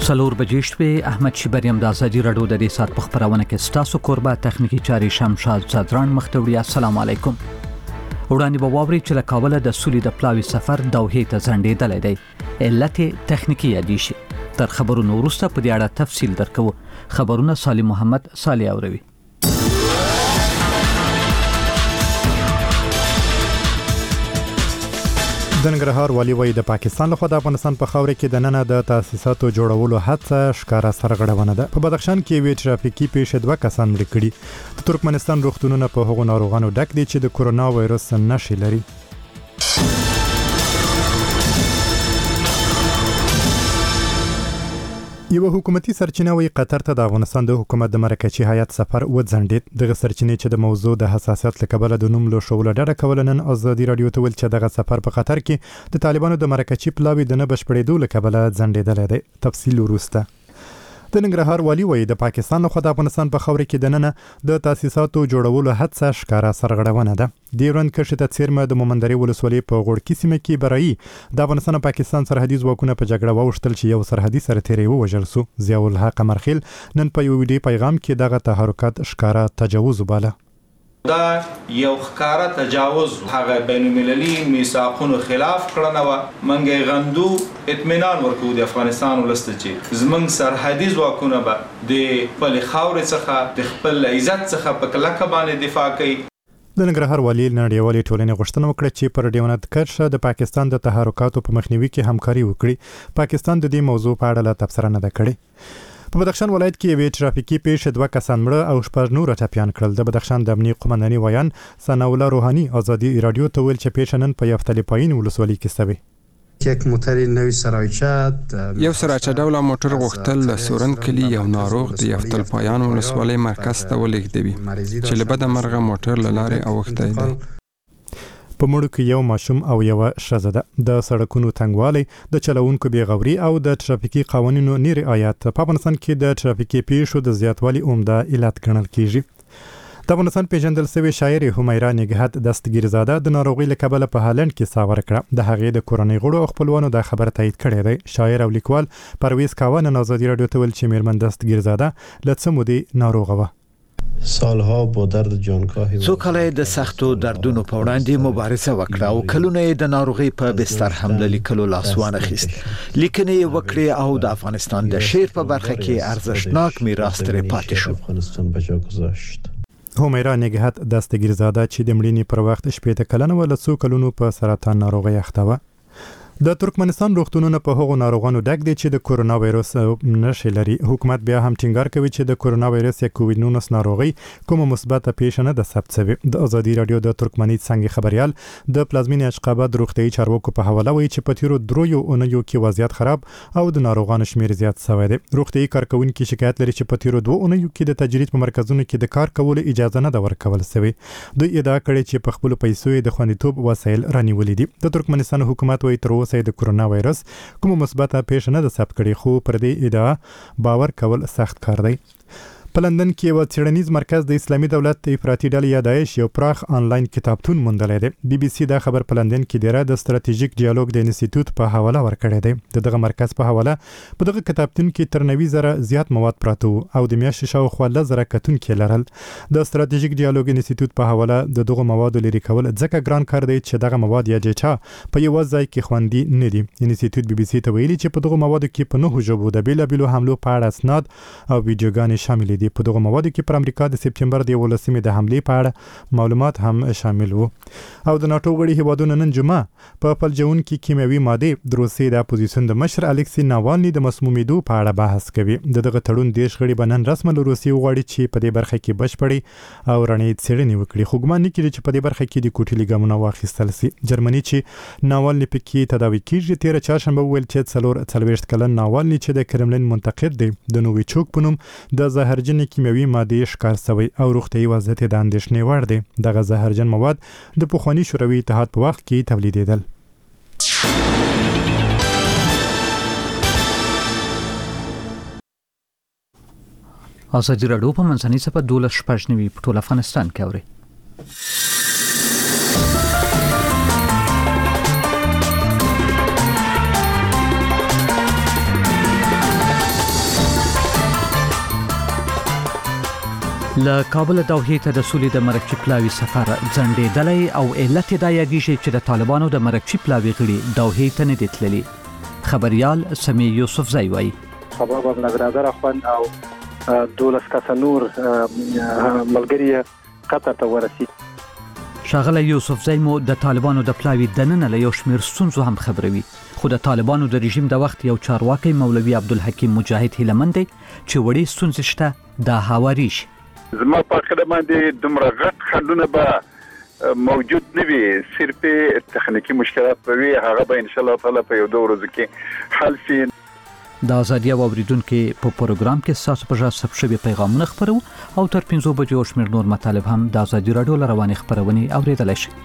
څلور بجې شپې احمد شیبریم د ازادي راډیو د دې سات په خبرونه کې ستاسو قربا تخنیکی چاري شمشاد صدران مختوړي. السلام علیکم. وړاندې به واوري چې له کابل د سولې د پلاوي سفر دوحې ته ځنډېدلی دی. علت تخنیکی یادی شي. تر خبرونو وروسته په دې اړه تفصیل درکو. خبرونه سالم محمد صالح اوروي. د ننګرهار والي وایي د پاکستان لخوا د افغانستان په خاوره کې د ننه د تاسیساتو جوړولو هڅه ښکاره سرغړونه ده. په بدخشان کې وی ټرافیکي پیښې 2 کسان مړ کړي. د ترکمنستان روغتونونه په هغو ناروغانو ډک دي چې د کورونا وایرس نښې لري. یو حکومتي سرچینه وی قطر ته د افغانستان د حکومت د مرکزی هیئت سفر وځنډید. دغه سرچینې چې د موضوع د حساسیت لکبله د نوم له شوله ډډه کول نن ازادي رادیو ته ویل چې دغه سفر په قطر کې د طالبانو د مرکزی پلاوی د نه بشپړېدو لکبله ځنډېدل دی. تفصیل وروسته. د ننګرهار والي وایي د پاکستان لخوا د افغانستان په خاوره کې د ننه د تاسیساتو جوړولو هڅه ښکاره سرغړونه ده. د ورن کښې ته څیرمه د مومندرې ولسوالۍ په غوړکي سیمه کې برایي د افغانستان او پاکستان سرحدي ځواکونه په جګړه واوښتل چې یو سرحدي سرتیری ووژل سو. ضیاء الحق مرخیل نن په یو ویډیو پیغام کې دغه تحرکات ښکاره تجاوز وباله. دا یو ښکارا تجاوز هغه بین المللي میثاقونو خلاف کړنه و. منګي غندو اطمینان ورکو د افغانستان ولست چې زمنګ سرحدي ځواکونه به د خپل خاور څخه د خپل عزت څخه په کلکه باندې دفاع کوي. د ننګرهار والي نړیوالې ټولنې غوښتنه وکړه چې پر ډیونت کرښه د پاکستان د تحرکاتو په مخنیوي کې همکاري وکړي. پاکستان د دې موضوع په اړه تبصره نه ده کړې. په بدخشان ولایت کې یو ټرافیکي پیښه 2 کسان مړه او 6 نور ټپیان کړل. د بدخشان د امنیت قومنداني ویان ثنا الله روحاني ازادي رادیو ته ویل چې پیښه نن په یفتل پایین ولسوالۍ کې شوه. یک موټر نوې سراچه یو سراچه ډوله موټر غوښتل د سورن کلی یو ناروغ د یفتل پایان ولسوالۍ مرکز ته ولېږدوي چې له بده مرغه موټر له لارې اوښتی دی. په مړو کې یو ماشوم او یو ښځه ده. د سړکونو تنګوالی، د چلوونکو بیغوري او د ټرافیکي قوانینو نه رعایت په افغانستان کې د ټرافیکي پیښو د زیاتوالي عمده علت ګڼل کیږي. د افغانستان پیژندل شوی شاعر همیرا نګهت دستگیرزاده د ناروغۍ له کبله په هالند کې ساه ورکړه. د هغې د کورنۍ غړو او خپلوانو دا خبر تایید کړی دی. شاعر او لیکوال پرویز کاوه نن ازادي رادیو ته ویل چې میرمن دستگیرزاده له څه مودې ناروغه وه. سالها با درد جانکاهی څو کله د سختو دردونو په وړاندې مبارزه وکړه او کلونه د ناروغي په بستر حمله لیکلو لاسوانه خیست. لیکنې وکړې او د افغانستان د شعر په برخه کې ارزښتناک میراث ترې پاتې شو. افغانستان بجا گذاشت. همیرا نګهت دستگیرزاده چې د مړینې پر وخت 18 کلنه و له څو کلونو په سرطان ناروغي اخته وه. د ترکمنستان روغتونونه په هغو ناروغانو ډک دي چې د کورونا وایرس نښې لري. حکومت بیا هم ټینګار کوي چې د کورونا وایرس یا کووډ 19 ناروغي کومه مثبته پیښه نه ده ثبت شوې. د ازادي رادیو د ترکمني څنګه خبريال د پلازمینې اشقاباد روغتيایي چارواکو په حواله وایي چې په تیرو 3 اونیو کې وضعیت خراب او د ناروغانو شمیر زیات شوی دی. روغتيایي کارکونکو شکایت لري چې په تیرو 2 اونیو کې د تجربې په مرکزونو کې د کار کولو اجازه نه ده ورکول شوې. دوی ادعا کړې چې په خپل پیسو د خوندیتوب وسایل رانیولې دي. د ترکمنستان حکومت وایي تر اوسه د کورونا وایرس کومه مثبته پیښه نه ده ثبت کړې، خو پر دې ادعا باور کول سخت کار دی. په لندن کې یو څېړنیز مرکز د اسلامي دولت افراطي ډلې یا داعش یو پراخ آنلاین کتابتون موندلی دی. بي بي سي دا خبر په لندن کې دیره د ستراتیژیک ډیالوګ د انسټیټیوټ په حواله ورکړی دی. دغه مرکز په حواله په دغه کتابتون کې تر 90,000 زیات مواد پراته وو او د میاشتې شاوخوا 10,000 کتونکي لرل. د ستراتیژیک ډیالوګ انسټیټیوټ په حواله د دغه موادو لري کول ځکه ګران کار دی چې دغه مواد یا ډیټا په یو ځای کې خوندي نه دي. انسټیټیوټ بي بي سي ته ویلي چې په دغه موادو کې په 9 ژبو د بیلابیلو حملو په اړه اسناد او ویډیوګانې شامل دي. په دغه موادو کې پر امریکا د سپتمبر د 11مې د حملې په اړه معلومات هم شامل وو. او د ناتو غړي هیوادونو نن جمعه په پلجون کې کیمیاوي ماده د روسیې د اپوزیشن د مشر الکسی ناوالني د مسمومیدو په اړه بحث کوي. دغه تړون دیش غړي بنن رسمي روسي غواړي چې په دې برخه کې بشپړي او رڼې څېړنې وکړي. خو ګمان نه کیږي چې په دې برخه کې د کوټلي ګامونه واخیستل شي. جرمني چې ناوالني پکې تداوي کیږي 13 چهارشنبه ویل چې 40 کلن ناوالني چې د کرملین منتقد دی د نوویچوک په نوم د زهرجن کیمیاوي ماده ښکار شوی او روغتیایي وضعیت د اندېښنې وړ دی. دغه زهرجن مواد د پخواني شوروي اتحاد په وخت کې تولیدېدل. ازادي راډیو په منځنۍ صفحه 12 په ټول افغانستان کې اوري. له کابل دوحې ته د سولې د مرکچی پلاوي سفر ځنډېدلی او علت دا یادېږي چې د طالبانو د مرکچی پلاوي غړي دوحې ته نه دي تللي. خبريال سمیع یوسفزی وایي سبب برادر اخوان او 12 کس نور ملګری قطر ته ورسید. شاغله یوسفزی مو د طالبانو د پلاوي دننه له یو شمېر ستونزو هم خبروي، خو د طالبانو د رژیم د وخت یو چارواکي مولوي عبدالحکیم مجاهد هیلمند چې وړي ستونزې شته دا هواري شي. زما په خبره باندې دومره غټ خنډونه به موجود نه وي، صرف تخنیکی مشکلات به وي، هغه به ان شاء الله تعالی په یو 2 ورځو کې حل شي. د ازادي او اوریدونکو په پروګرام کې تاسو په ځای ثبت شوی پیغامونه خبرو او تر 5 بجو شمېر نور مطالب هم د ازادي رادیو رواني خبرونه اوریدلای شئ.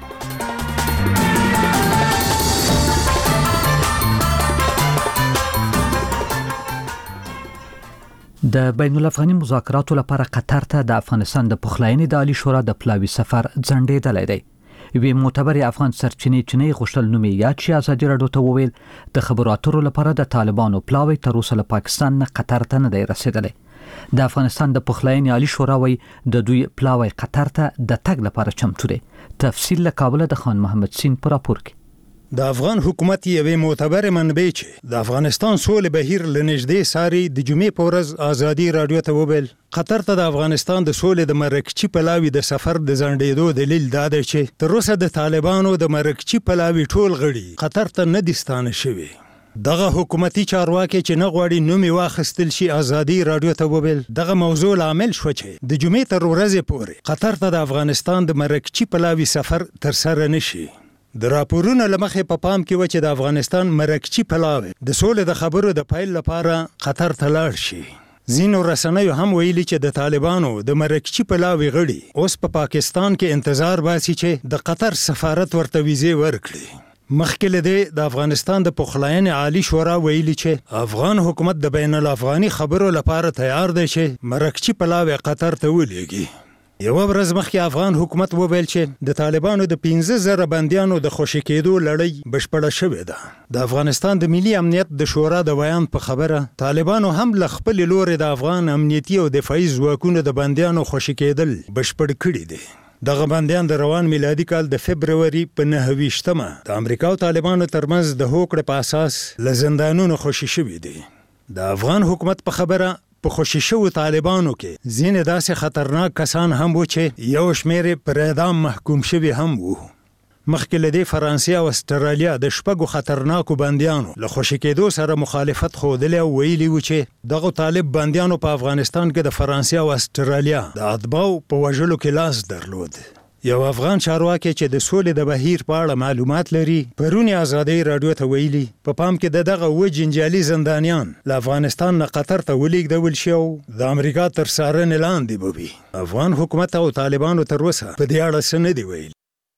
د بین الافغاني مذاکراتو لپاره قطر ته د افغانستان د پخلاینې د عالی شورا د پلاوي سفر ځنډېدلی دی. وی معتبر افغان سرچینې چینه غوښتل نومي یاد شي ازادي رادیو ته وویل د خبرو اترو لپاره د طالبانو پلاوي تر اوسه له پاکستان نه قطر ته نه دی رسیدلی. د افغانستان د پخلاینې عالی شورا وی د دوی پلاوي قطر ته د تګ لپاره چمتو دی. تفصیل له کابل د خان محمد سین پر راپور کې. د افغان حکومت یوې معتبر منبع چې د افغانستان سولې بهیر لنږدې ساري د جمعې په ورځ ازادي رادیو ته وویل قطر ته د افغانستان د سولې د مرکچی پلاوي د سفر د ځنډېدو دلیل دا دی چې تر اوسه د طالبانو د مرکچی پلاوي ټول غړي قطر ته نه دي ستانه شوي. دغه حکومتي چارواکي چې نه غواړي نوم واخیستل شي ازادي رادیو ته وویل دغه موضوع عامل شو چې د جمعې تر ورځې پورې قطر ته د افغانستان د مرکچی پلاوي سفر تر سره نشي. د راپورونو لمخې په پام کې و چې د افغانستان مرکچی پلاوي د سولې د خبرو د پایل لپاره قطر ته لاړ شي. ځینو رسنیو هم ویلي چې د طالبانو د مرکچی پلاوي غړي اوس په پاکستان کې انتظار باسي چې د قطر سفارت ورته ویزه ورکړي. مخکې له دې د افغانستان د پخلاینې عالی شورا ویلي چې افغان حکومت د بین الافغاني خبرو لپاره تیار دی چې مرکچی پلاوي قطر ته ولېږي. یو ورځ مخکې افغان حکومت وویل چې د طالبانو د 15,000 بندیانو د خوشی کېدو لړۍ بشپړه شوې ده. د افغانستان د ملي امنیت د شورا د بیان په خبره طالبانو هم ل خپل لوري د افغان امنیتي او دفاعي ځواکونو د بندیانو خوشی کېدل بشپړ کړي دي. دغه بندیان د روان میلادي کال د فبرवरी په 29مه د امریکا او طالبانو ترمنځ د هوکړې په اساس له زندانونو خوشی شوي دي. د افغان حکومت په خبره په خوشی شو طالبانو کې ځینې داسې خطرناک کسان هم و چې یو شمېر پر اعدام محکوم شوي هم وو. مخکې له دې فرانسې او استرالیا د شپږو خطرناکو بندیانو له خوشی کېدو سره مخالفت ښودلی او ویلي و چې دغه طالب بندیانو په افغانستان کې د فرانسې او استرالیا د اتباعو په وژلو کې لاس درلود. یو افغان چارواکي چې د سولې د بهیر په اړه معلومات لري پرون ازادي رادیو ته ویلي په پام کې دغه جنجالي زندانیان له افغانستان نه قطر ته ولېږدول شي او د امریکا تر څارنې لاندې به وي. افغان حکومت او طالبانو تر اوسه په دې اړه څه نه دي ویلي.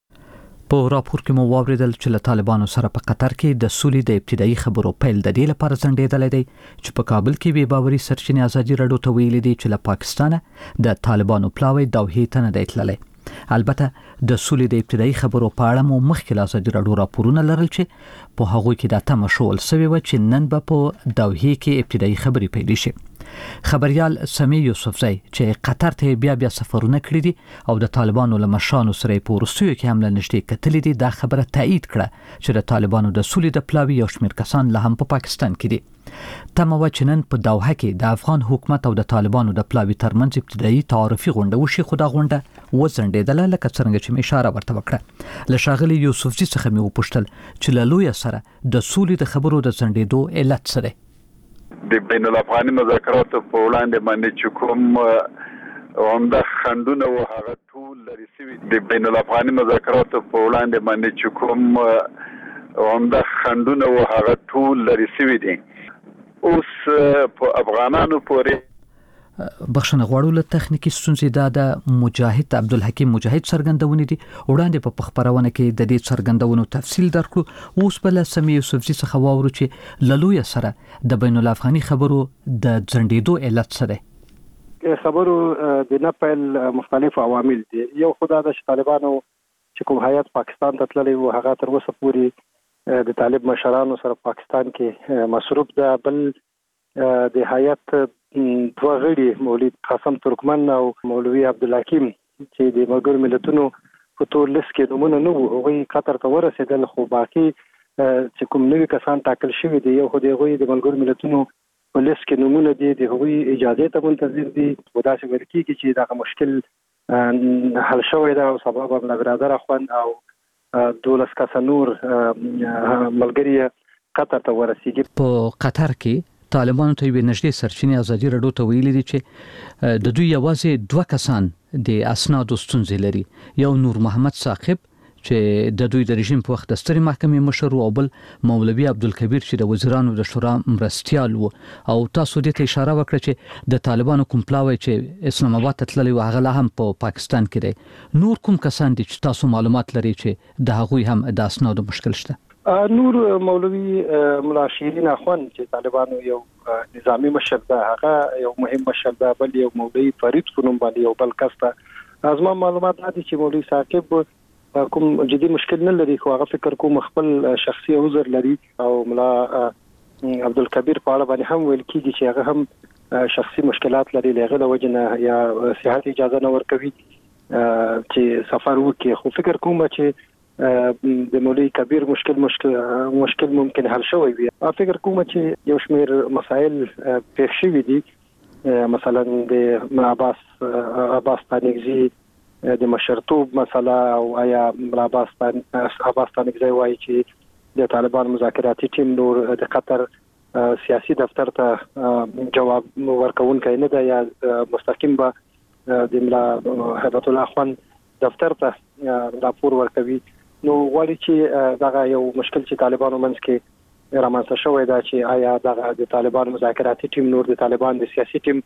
په راپور کې مو واوریدل چې له طالبانو سره په قطر کې د سولې د ابتدایي خبرو پیل د دې لپاره ځنډېدلی دی چې په کابل کې بې باوري سرچینې ازادي رادیو ته ویلي دي چې له پاکستانه د طالبانو پلاوی دوحې ته نه دی تللی. البته د سولې د ابتدایي خبرو په اړه مو مخکې له ازادي رادیو راپورونه لرل چې په هغوی کې دا تمه شول سوې وه چې نن به په دوحې کې ابتدایي خبرې پیل شي. خبريال سمیع یوسفزی چې قطر ته بیا سفرونه کړی دي او د طالبانو له مشرانو سره په وروستیو کې هم له نږدې کتلې دي دا خبره تایید کړه چې د طالبانو د سولې د پلاوي یو شمېر کسان له هم په پاکستان کې دي. تمه وه چې نن په دوحه کې د افغان حکومت او د طالبانو د پلاوي ترمنځ ابتدایي تعارفي غونډه وشي خو دا غونډه وځنډېدله لکه څرنګه چې مې اشاره ورته وکړه. له ښاغلي یوسفزي څخه مې وپوښتل چې له لویه سره د سولې د خبرو د ځنډېدو علت څه دی. د بین الافغاني مذاکراتو په وړاندې باندې چې کوم عمده خنډونه و هغه ټول لرې شوي. د بین الافغاني مذاکراتو په وړاندې باندې چې کوم عمده خنډونه و هغه ټول لرې شوي دي. اوس په افغانانو پورې بخښنه غواړو له تخنیکی ستونزې دا د مجاهد عبدالحکیم مجاهد څرګندونې دي وړاندې په خبرونه کې د دې څرګندونو تفصیل درکړو. اوس بل سمیع یوسفزي څخه واورو چې للوی سره د بین الافغاني خبرو د ځنډېدو علت څه دی. خبرو د نپل مختلف عوامل دي. یو خدای د طالبانو چې کوم هیئت پاکستان ته تللی و هغه تر اوسه پورې د طالب مشرانو سره پاکستان کې مصروف ده. بل د هیئت دوه غړي مولوی قاسم ترکمن او مولوی عبدالحکیم چې د ملګرو ملتونو په تور لیست کې نومونه نه وو، هغوی قطر ته ورسېدل، خو باقي چې کوم نوي کسان ټاکل شوي دي یو خو د هغوی د ملګرو ملتونو په لیست کې نومونه دي، د هغوی اجازې ته منتظر دي. خو داسې ویل کېږي چې دغه مشکل حل شوی دی او سبا به ملا برادر اخوند او 12 کسه نور ملګري قطر ته ورسېږي. په قطر کې طالبانو ته یې نږدې سرچینې ازادي راډیو ته ویلي دي چې د دوی یوازې 2 کسان د اسنادو ستونزې لري، یو نور محمد ثاقب چې د دوی د رژیم په وخت د سترې محکمې مشر او بل مولوی عبدالکبیر چې د وزیرانو د شورا مرستیال وو. او تاسو دې ته اشاره وکړه چې د طالبانو کوم پلاوی چې اسلام آباد ته تللی و هغه لا هم په پاکستان کې دی. نور کوم کسان دي چې تاسو معلومات لري چې د هغوی هم د اسنادو مشکل شته؟ نور مولوی ملا شیرین اخوند چې طالبانو یو نظامی مشر ده، هغه یو مهم مشر ده، بل یو مولوی فرید په نوم باندې یو بل کس ته. از ما معلومات دي چې مولوی ثاقب کوم جدي مشکل نه لري، خو هغه فکر کوم خپل شخصي عذر لري. او ملا عبدالکبیر په اړه باندې هم ویل کېږي چې هغه هم شخصي مشکلات لري، لغه د وجنه یا صحت اجازه نه ورکوي چې سفر وکړي. خو فکر کوم چې د مولوی کبیر مشکل ممکن حل شوی وي. فکر کوم چې یو شمېر مسائل پیښ شوي دي، مثلا د عباس تانکزي د مشرتوب مسله، او آیا عباس تانکزي وایي چې د طالبان مذاکراتي ټیم نور د قطر سیاسي دفتر ته جواب ورکوونکی نه دی، یا مستقیم به د ملا هیبت الله اخوند دفتر ته راپور ورکوي. نو غواړي چې دغه یو مشکل چې طالبانو منځ کې رامنځته شوی دا چې آیا دغه د طالبان مذاکراتي ټیم نور د طالبان د سیاسي ټیم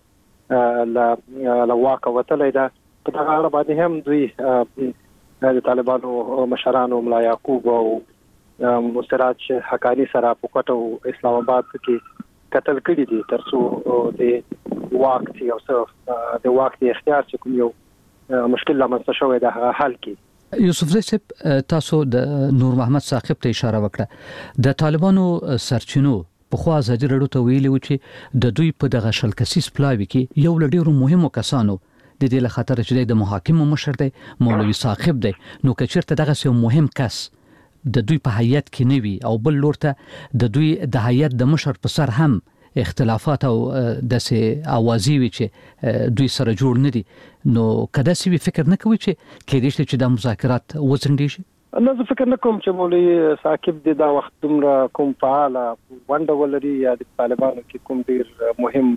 له واکه وتلی ده. په دغه اړه باندې هم دوی د طالبانو مشرانو ملا یعقوب او مستراج حقانی سره په کوټه اسلام آباد کې قتل کړي دي ترڅو د واک او د واک د اختیار چې کوم یو مشکل رامنځته شوی ده هغه حل کړي. یوسف زی صاحب، تاسو د نور محمد ثاقب ته اشاره وکړه. د طالبانو سرچینو په خو ازادي راډیو ته ویلي و چې د دوی په دغه شل کسیز پلاوي کې یو له ډیرو مهمو کسانو د دې له خطر چې د محاکمو مشر دی مولوی ثاقب دی. نو که چیرته دغه یو مهم کس د دوی په هیئت کې نه وي او بل لور ته د دوی د هیئت د مشر په سر هم اختلافات او داسې اوازې وي چې دوی سره جوړ نه دي، نو کدا سی فکر نه کوي چې کېدای شي چې د مذاکرات وځنډي شي؟ نه، زه فکر نه کوم چې مولوی ثاقب د دا وخت دومره کوم فعال ونډه ولري یا د طالبانو کې کوم ډیر مهم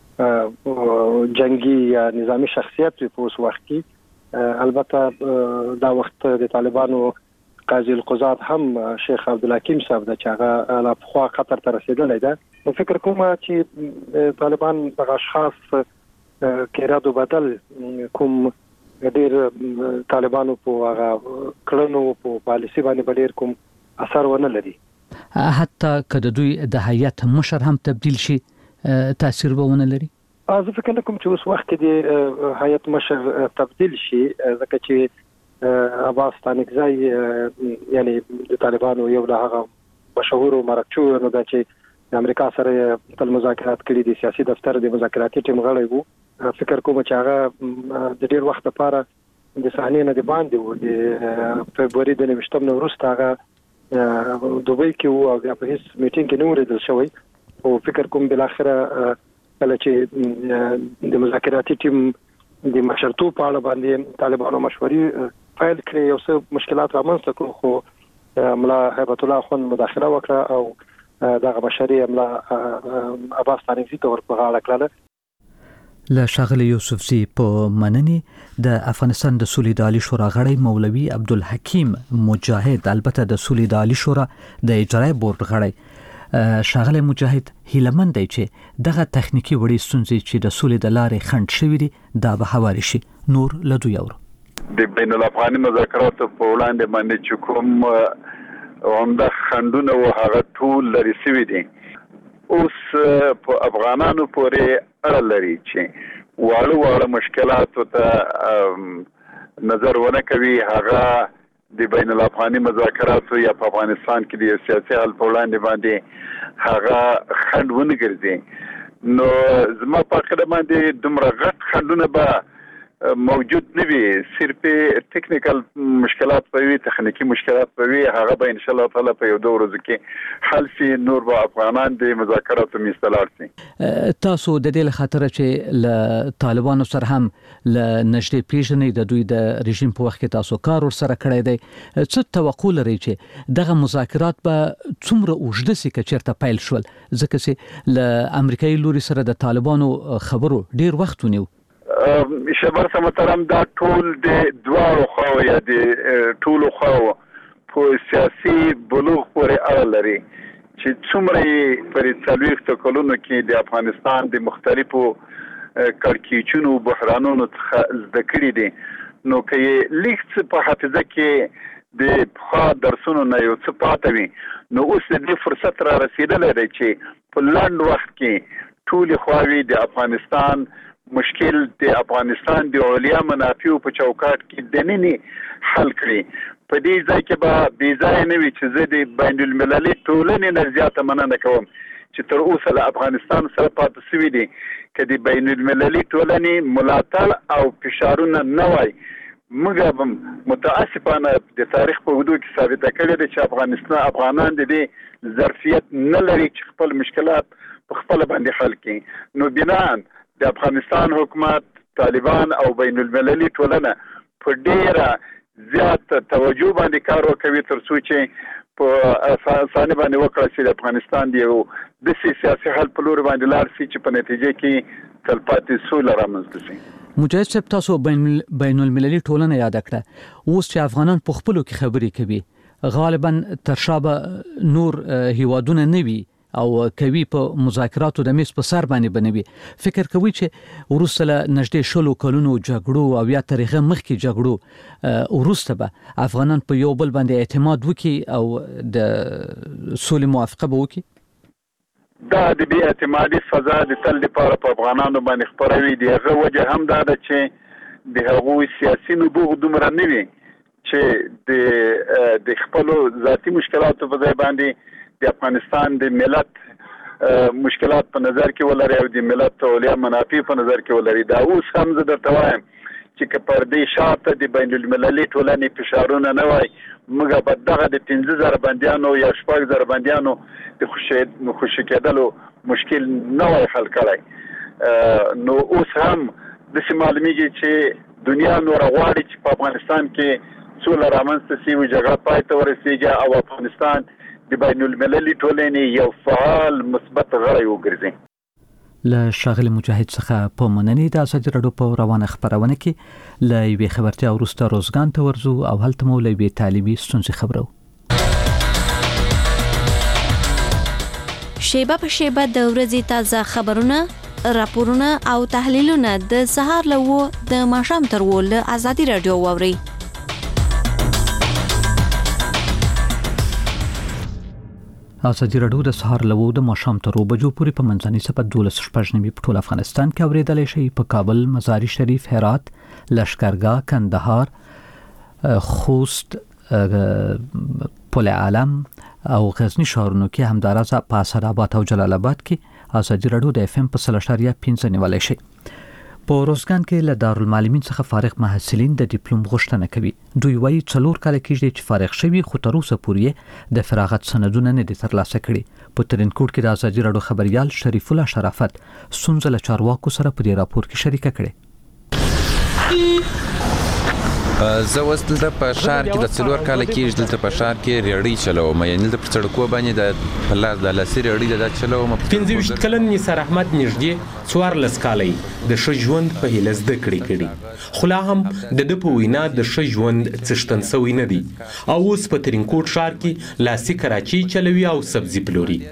جنگي یا نظامی شخصیت وي په اوس وخت کې. البته دا وخت د طالبانو قاضي القضات هم شیخ عبدالحکیم صاحب د چاغه لا خو قطر ته رسیدلی ده. نو فکر کوم چې طالبان د اشخاص کې رادو بدل کوم ډیر طالبانو په هغه کړنو په پالیسي باندې ډیر کوم اثر ونه لري. حتی که دوی د هیئت مشر هم تبدیل شي تاثیر به ونه لري. زه فکر نه کوم چې اوس وخت کې د هیئت مشر تبدیل شي، ځکه چې عباس تانکزي یعنی د طالبانو یو له هغه مشهور مرکچو نو دا چې د امریکا سره تل مذاکرات کړي دي، سیاسي دفتر د مذاکراتي ټیم غړی وو. فکر کوم چې هغه د ډیر وخت لپاره د صحنې نه دی باندې وو. د فبراير د 29 نه وروسته هغه دوبۍ کې وو او په هیڅ میټینګ کې نه وریدل شوی. او فکر کوم بل اخره کله چې د مذاکراتي ټیم د مشرتوب په اړه باندې طالبانو مشورې فایل کړي یو څه مشکلات رامنځته کړو، خو ملا هیبت الله اخوند مداخله وکړه او دغه مشرې ملا عباس تانکزي ته ورغاړه کړله. له ښاغلي یوسف زی په مننې د افغانستان د سولې د عالی شورا غړی مولوی عبدالحکیم مجاهد، البته د سولې د عالی شورا د اجرایي بورډ غړی. ښاغلي مجاهد هیلمن دی چې دغه تخنیکی وړي ستونزې چې د سولې د لارې خنډ شوې دي دا به هواري شي. نور له دوی اورو. د بین الافغاني مذاکراتو په وړاندې باندې چې کوم عمده خنډونه و هغه ټول لري شوي دي. اوس په افغانانو پورې اړه لري چې واړه مشکلاتو ته نظر ونه کوي. هغه د بین الافغاني مذاکراتو یا په افغانستان کې د سیاسي حل په وړاندې باندې هغه خنډ ونه ګرځي. نو زما په عقیده باندې دومره غټ خنډونه به موجود نه وي، صرف ټیکنیکل مشکلات به وي، تخنیکی مشکلات به وي، هغه به ان شاء الله تعالی په یو 2 ورځو کې حل شي. نور به افغانان د مذاکراتو میستلار شي. تاسو د دې خاطر چې ل طالبانو سره هم ل نږدې پیژنې د دوی د رژیم په وخت کې تاسو کار ورسره کړی دی، څه توقع لري چې دغه مذاکرات به څومره اوږده سي که چیرته پیل شول؟ ځکه چې ل امریکایي لوري سره د طالبانو خبرو ډیر وخت ونیو. شبر سم محترم، دا ټول د دوارو خواو یا د ټولو خواو په سیاسي بلوغ پورې اړه لري چې څومره پر 40 کلونو کې د افغانستان د مختلفو کړکېچونو بحرانونو څخه زده کړي دي. نو که یې لیک په حافظه کې د پخوا درسونو نه یو څه پاتې وي، نو اوس د دې فرصت را رسېدلی دی چې په لنډ وخت کې ټولې خواوې د افغانستان مشکل د افغانستان د علیا منافعو په چوکاټ کې دنني حل کړي. په دې ځای کې به بې ځایه نه وي چې زه د بین المللي ټولنې نه زیاته مننه کوم چې تر اوسه له افغانستان سره پاتې شوي دي. که د بین المللي ټولنې ملاتړ او فشارونه نه وای، موږ به متاسفانه د تاریخ په اوږدو کې ثابته کړې ده چې افغانان د دې ظرفیت نه لري چې خپل مشکلات په خپله باندې حل کړي. نو بناً د افغانستان حکومت، طالبان او بین المللي ټولنه په ډیره زیات توجه باندې کار وکوي تر څو چې په اسانه باندې وکړي چې د افغانستان د یو د سیاسي حل په لور باندې لاړ شي چې په نتیجه کې تلپاتې سوله رامنځته شي. مجاهد صاحب، تاسو بین المللي ټولنه یاد کړه، اوس چې افغانان په خپلو کې خبرې کوي، غالبا تر شا به نور هیوادونه نه وي او کوي په مذاکراتو د میز په سر باندې بنوي. فکر کوي چې وروسته له نږدې 10 کلونو جګړو او یا تاریخي مخکې جګړو وروسته به افغانان په یو بل باندې اعتماد وکړي او د سولې موافقه به وکړي؟ دا د بې اعتمادي فضا د تل لپاره په افغانانو باندې خپروي. د هغه وجه هم دا ده چې د هغوی سیاسي نبوغ دومره نه وي چې د خپلو ذاتي مشکلاتو په ځای باندې د افغانستان د ملت مشکلات په نظر کې ولري او د ملت علیا منافع په نظر کې ولري. دا اوس هم زه درته وایم چې که پر دې شاته د بین المللي ټولنې فشارونه نه وای، موږ به دغه د 15,000 بندیانو یا 6,000 بندیانو د خوشي کېدلو مشکل نه وای حل کړی. نو اوس هم داسې معلومیږي چې دنیا نور غواړي چې په افغانستان کې سوله رامنځته شي او جګړه پای ته ورسیږي او افغانستان د بین المللي ټولنې یو فعال مثبت غړی وګرځي. له ښاغلي مجاهد څخه په مننې د ازادي راډیو په روانه خبرونه کې له یوې خبرتیا وروسته روزګان ته ورځو او هلته مو له یوې تعلیمي ستونزې خبرو. شیبه په شیبه د ورځې تازه خبرونه، راپورونه او تحلیلونه د سهار له 9 د ماښام تر 10 له ازادي راډیو واورئ. ازادي راډیو د سهار له 9 د ماښام تر 10 بجو پورې په منځني سپه 12:15 په ټول افغانستان کې اوریدلای شئ. په کابل، مزار شریف، هرات، لشکرګاه، کندهار، خوست، پل علم او غزنی ښارونو کې همدارسه په اسداباد او جلال آباد کې ازادي راډیو د FM په 3.5 نیولای شئ. په روزګان کې له دارالمعلمین څخه فارغ محصلین د ډیپلوم غوښتنه کوي. دوی وایي 4 کال کېږي چې فارغ شوي خو تر اوسه پورې د فراغت سندونه نه دي ترلاسه کړي. په ترینکوټ کې د ازادي راډیو خبريال شریف الله شرافت ستونزه له چارواکو سره په دې راپور کې شریکه کړې. زه اوس دلته په ښار کې د 4 کال کېږي دلته په ښار کې ریړۍ چلوم، یعنې دلته په سړکو باندې د په لاس د لاسي ریړۍ د چلوم. 15 کلن نثار احمد نږدې 14 کالۍ د ښه ژوند په هیله زده کړې خو لا هم د په وینا د ښه ژوند څښتن سوی نه دي او اوس په ترینکوټ ښار کې لاسي کراچۍ چلوي او سبزي پلوري.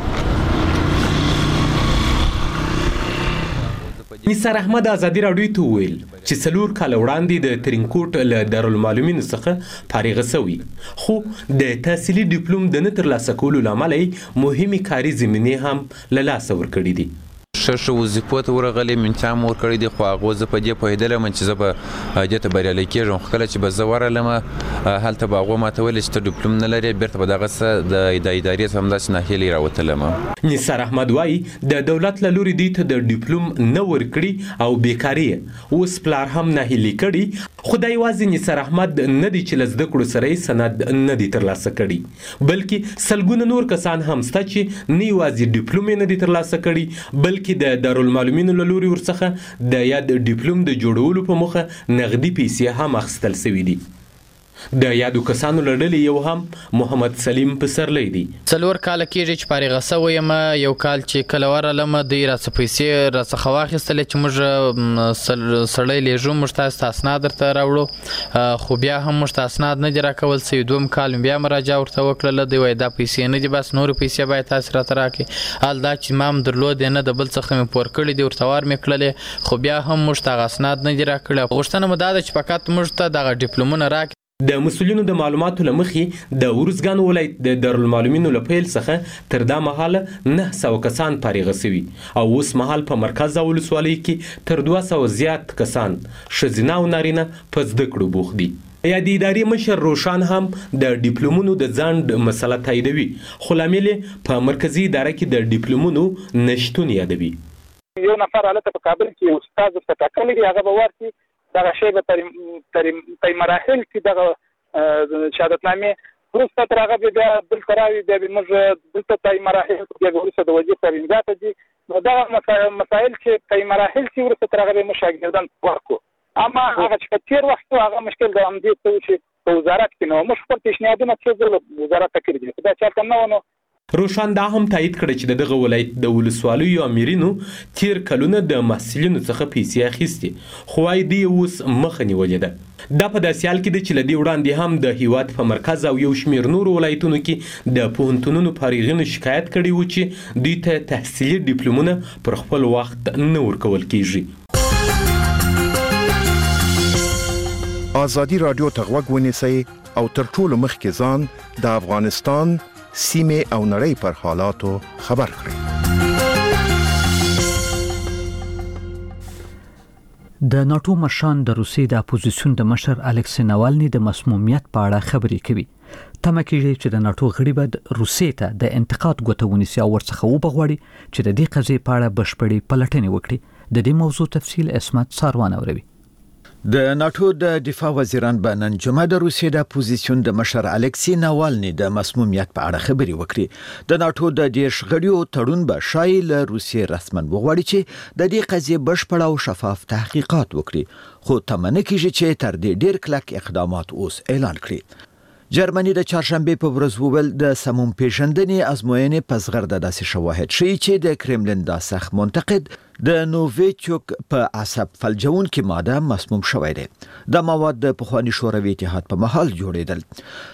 نثار احمد ازادي راډیو ته ویل چې 4 کال وړاندې د ترینکوټ له دارالمعلمین څخه فارغ شوی خو د تحصیلي ډیپلوم د نه ترلاسه کولو لامل مهمه کاري زمینه هم له لاسه ورکړې دي. ښه وظیفو ته ورغلی امتحان مو ورکړی دی خو هغو زه په دې پوهېدلم چې زه به دې ته بریالی کېږم خو کله چې به زه ورغلم هلته به هغو ماته ویلې چې ته ډیپلوم نه لرې بیرته به دغه څه د ادارې څخه همداسې ناهیلې راوتلم. نثار احمد وایي د دولت له لوري دوی ته د ډیپلوم نه ورکړي او بیکاري اوس پلار هم ناهیلي کړي خو دا یوازې نثار احمد نه دی چې له زده کړو سره یې سند نه دی ترلاسه کړي بلکې سلګونه نور کسان هم شته چې نه یوازې ډیپلوم یې نه دی ترلاسه کړي بلکې د دارالمعلومینو له لوري ورڅخه د یاد ډیپلوم د جوړولو په موخه نغدي پیسې هم اخیستل شوي دي. د یادو کسانو له ډلې یو هم محمد سلیم پسرلی دی. 4 کاله کېږي چې فارغه شوی یم یو کال چې کله ورغلم دوی راڅخه پیسې راڅخه واخیستلې چې موږ سړی لیږو موږ تاسو اسناد درته راوړو خو بیا هم موږ ته اسناد نه دي راکول سوي دوم کال بیا مراجعه ورته وکړله دوی وایي دا پیسې نه دي بس نورې پیسې باید تاسو راته راکړئ حال دا چې ما هم درلودې نه د بل څخه مې پور کړي دي ورته ور مې کړلې خو بیا هم موږ ته هغه اسناد نه دي راکړي غوښتنه مو دا ده چې فقط موږ ته دغه ډیپلومونه راکړي. د مسؤلینو د معلوماتو له مخې د ورزګان ولایت د دارالمعلومینو له پیل څخه تر دا مهاله 900 کسان فارغه شوي او اوس مهال په مرکز او ولسوالۍ کې تر 200 زیات کسان ښځینه او نارینه په زده کړو بوخت دي. یا د ادارې مشر روشان هم د ډیپلومونو د ځنډ مسله تاییدوي خو لامل په مرکزي اداره کې د ډیپلومونو نشتون یادوي. یو نفر هلته په کابل کې استاد ورته ټاکلی دی هغه به ورکړي دغه شی به تر مراحل کې دغه شهادتنامې وروسته تر هغه بیا دلته راوي بیا به موږ دلته تر مراحل بیا وروسته د وظیفې پر امضا ته دي نو دغه مسایل چې تر مراحل کې وروسته تر هغه به موږ شاګردان ورکړو اما هغه چې په تېر وخت هغه مشکل د همدې څه و چې په وزارت کې نو موږ خپل پیشنهادونه څو ځله وزارت ته کړي دي خو دا چېرته نه و نو روشان دا هم تایید کړی چې دغه ولایت د ولسوالیو امیرینو تیر کلونه د محصلینو څخه پیسې اخیستې خو وايي دوی اوس مخه نیولې ده. دا په داسې حال کې ده چې له دې وړاندې هم د هیواد په مرکز او یو شمېر نورو ولایتونو کې د پوهنتونونو فارغینو شکایت کړی و چې دوی ته تحصیلي ډیپلومونه پر خپل وخت نه ورکول کیږي. آزادي رادیو ته غوږ ونیسئ او تر ټولو مخکې ځان د افغانستان سیمه او نړۍ پر حالاتو خبر کړئ. د ناتو مشران د روسیې د اپوزیسیون د مشر الکسی ناوالني د مسمومیت په اړه خبرې کوي. تمه کېږي چې د ناتو غړي به روسیې ته د انتقاد ګوته ونیسي او ورڅخه وبغواړي چې د دې قضیې په اړه بشپړې پلټنې وکړي. د دې موضوع تفصیل اسمت ساروان اوروي. د ناتو د دفاع وزیران به نن جمعه د روسیې د اپوزیسیون د مشر الکسی ناوالني د مسمومیت په اړه خبرې وکړي. د ناتو د 10 غړیو تړون به شایل روسیې رسمن وغواړي چې د دې قضیې بشپړ او شفاف تحقیقات وکړي خو تمنه کیږي چې تر دې ډیر کلک اقدامات اوس اعلان کړي. جرمني د چهارشنبه په ورځ وویل د سمون پیژندنې ازموینې په زغرده داسې شواهد شي چې د کرملین د سخت منتقد د نوویچوک په عصب فلجون کې ماده مسموم شوی دی. د مواد د پخوانی شوروي اتحاد په محل جوړیدل.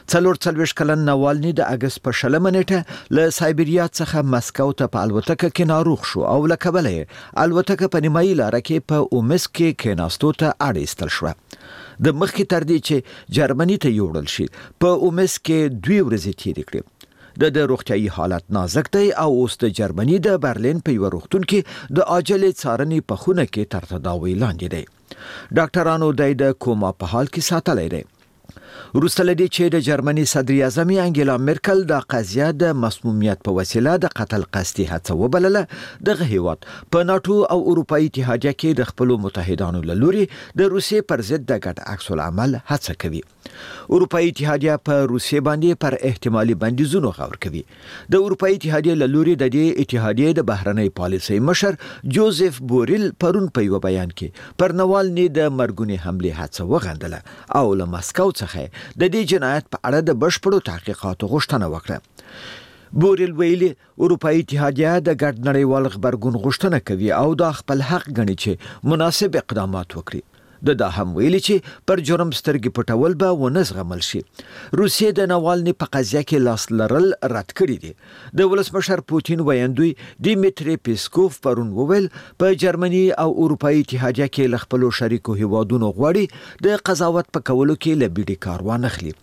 44 کلن ناوالني د اگست په 20 نیټه له سایبریا څخه مسکو ته په الوتکه کې ناروغ شو او له کبله الوتکه په نیمایي لار کې په اومسک کې کېناستو ته اړ ایستل شو. د مخکې تر دې چې جرمني ته یوړل شي په اومسک کې 2 ورځې تیرې کړې. د روغتیايي حالت نازک دی او اوس د جرمني د برلین په یو روغتون کې د عاجلې څارنې په خونه کې تر تداوی لاندې دی. ډاکټرانو د کوما په حال کې ساتلی دی. وروسته له دې چې د جرمني صدر اعظم انګیلا مرکل د قضیه د مسمومیت په وسیله د قتل قصدي هڅه وبلله دغه هیواد په ناتو او اروپאי اتحادیه کې د خپل متحدانو له لوري د روسیې پر ضد د ګډ عکس العمل هڅه کوي. اروپאי اتحادیه په روسیې باندې پر احتمالي بندیزونو غور کوي. د اروپאי اتحادیه له لوري د دې اتحادیه د بهرنۍ پالیسۍ مشر جوزف بوریل پرون په یو بیان کې پر ناوالني د مرګونی حمله هڅه وغندله او له مسکو څخه د دې جنایت په اړه د بشپړو تحقیقاتو غوښتنه وکړه. بوریل ویلي اروپאי اتحادیه د ګډ نړیوال خبرګون غوښتنه کوي او د خپل حق ګڼي چې مناسب اقدامات وکړي. دا هم ویلي چې پر جرم سترګې پټول به ونه زغمل شي. روسیې د ناوالني په قضیه کې لاس لرل رد کړی دی. د ولسمشر پوتین ویاندوی دیمیتری پیسکوف پرون وویل په جرمني او اروپאי اتحادیه کې ل خپل شریکو هیوادونو غواړي د قضاوت په کولو کې ل بیډي کار وانخلي.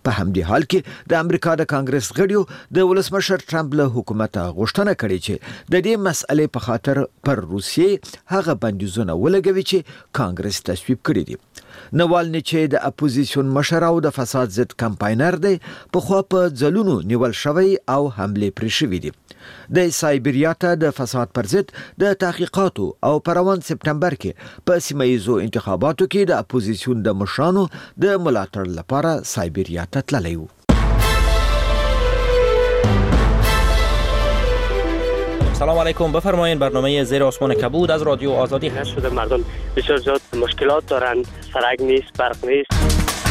په همدې حال کې د امریکا د کانګرس غړیو د ولسمشر ټرمپ له حکومت غوښتنه کړې چې د دې مسئلې په خاطر پر روسیې هغه بندیزونه ولګوي چې کانګرس تصویب کړی دي. نوالنی چې د اپوزیسیون مشر او د فساد ضد کمپاینر دی په خوا په ځلونو نیول شوی او حمله پرې شوې دي. د سایبریا ته د فساد پر ضد د تحقیقاتو او په روان سپټمبر کې په سیمه ییزو انتخاباتو کې د اپوزیسیون د مشرانو د ملاتړ لپاره سایبریا ته تللی و. سلام علیکم، بفرمایید. برنامه زیر آسمان کبود از رادیو آزادی هست. شده مردم بسیار زیاد مشکلات دارن، سرک نیست، برق نیست.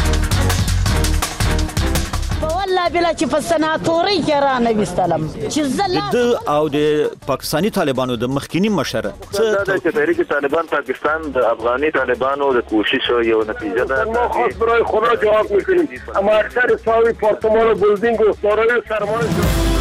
والله بلا چې په سناتوري کې را نه وستلم چې زلا د او د پاکستانی طالبانو د مخکینی مشر څه د تحریک طالبان پاکستان د افغاني طالبانو د کوشش یو نتیجه ده. ما خاص برای خدا جواب میکنیم، اما اکثر ساوی پارتمان و بلدینگ و سارای سرمان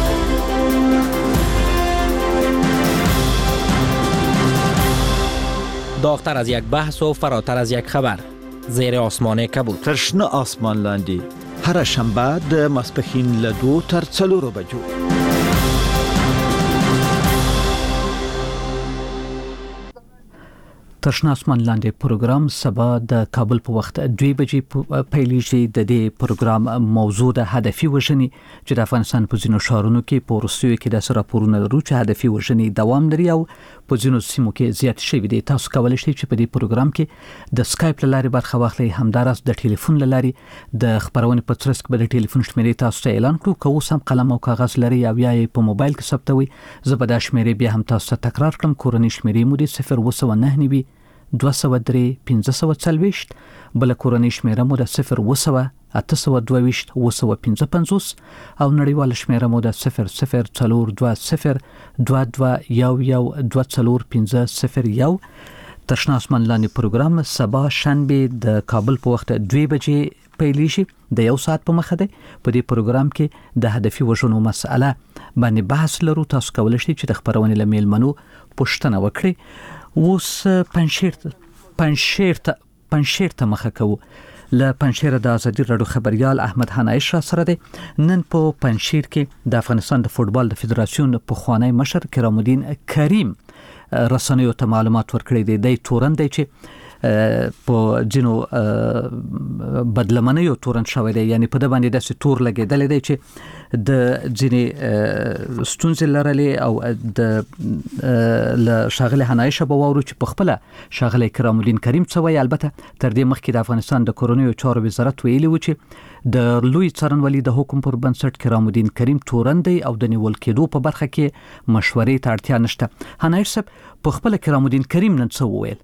داغتر از یک بحث و فراتر از یک خبر. زیر آسمان کبود. ترشنه آسمان لاندی هر شنبه د ماسپښین له 2 تر 4 بجو. تشنه اسمان لاندې پروګرام سبا د کابل په وخت 2 بجې پیلېږي. د دې پروګرام موضوع د هدفي وژنې چې د افغانستان په ځینو ښارونو کې په روسیې کې د راپورونه لري چې هدفي وژنې دوام لري او په ځینو سیمو کې زیات شوي دي. تاسو کولای شئ چې په دې پروګرام کې د سکایپ لارې برخه واخلئ، همدارس د ټلیفون لارې د خبرونې په ترڅ کې به د ټلیفون شمیرې تاسو ته اعلان کړو. که اوس هم قلم او کاغذ لري او یا په موبایل کې ثبتوي، زه به دا شمیرې بیا هم تاسو ته تکرار کړم. کورنۍ شمیرې مو د 029 203 540، بل کورنۍ شمیره مو د 0 822 855 او نړیواله شمیره مو د 0042 22 241 تشنه اسمان لاندې پروګرام سبا شنبه د کابل په وخت 2 بجې پیلېږي. د 1 ساعت په مخه ده. په دې پروګرام کې د هدفي وژنو مسأله باندې بحث لرو. تاسو کولای شئ چې د خبرونې لمیل منو پوښتنه وکړئ. اوس پنشیر ته مخه کوو. له پنشیر د ازادي رادیو خبريال احمد حنایش را سره دی. نن په پنشیر کې د افغانستان د فوتبال د فدراسیون پخوانی مشر کرام الدین کریم رسنیو ته معلومات ورکړي دي. د تورن دی چې په جنو بدلمنیو تورن شوی دی، یعنی په د باندې د تور لګیدل دی چې د جنې ستونزې لرلې او د شاغله حنایش په وورو چې په خپل شاغله کرام الدین کریم څوی. البته تر دې مخکې د افغانستان د کورونیو چارو وزارت ویلي و چې د لوی څارنوالي د حکم پر بنسټ کرام الدین کریم تورن دی او د نیول کېدو په برخه کې مشورې ته اړتیا نشته. حنایش صاحب په خپل کرام الدین کریم نن څه وویل؟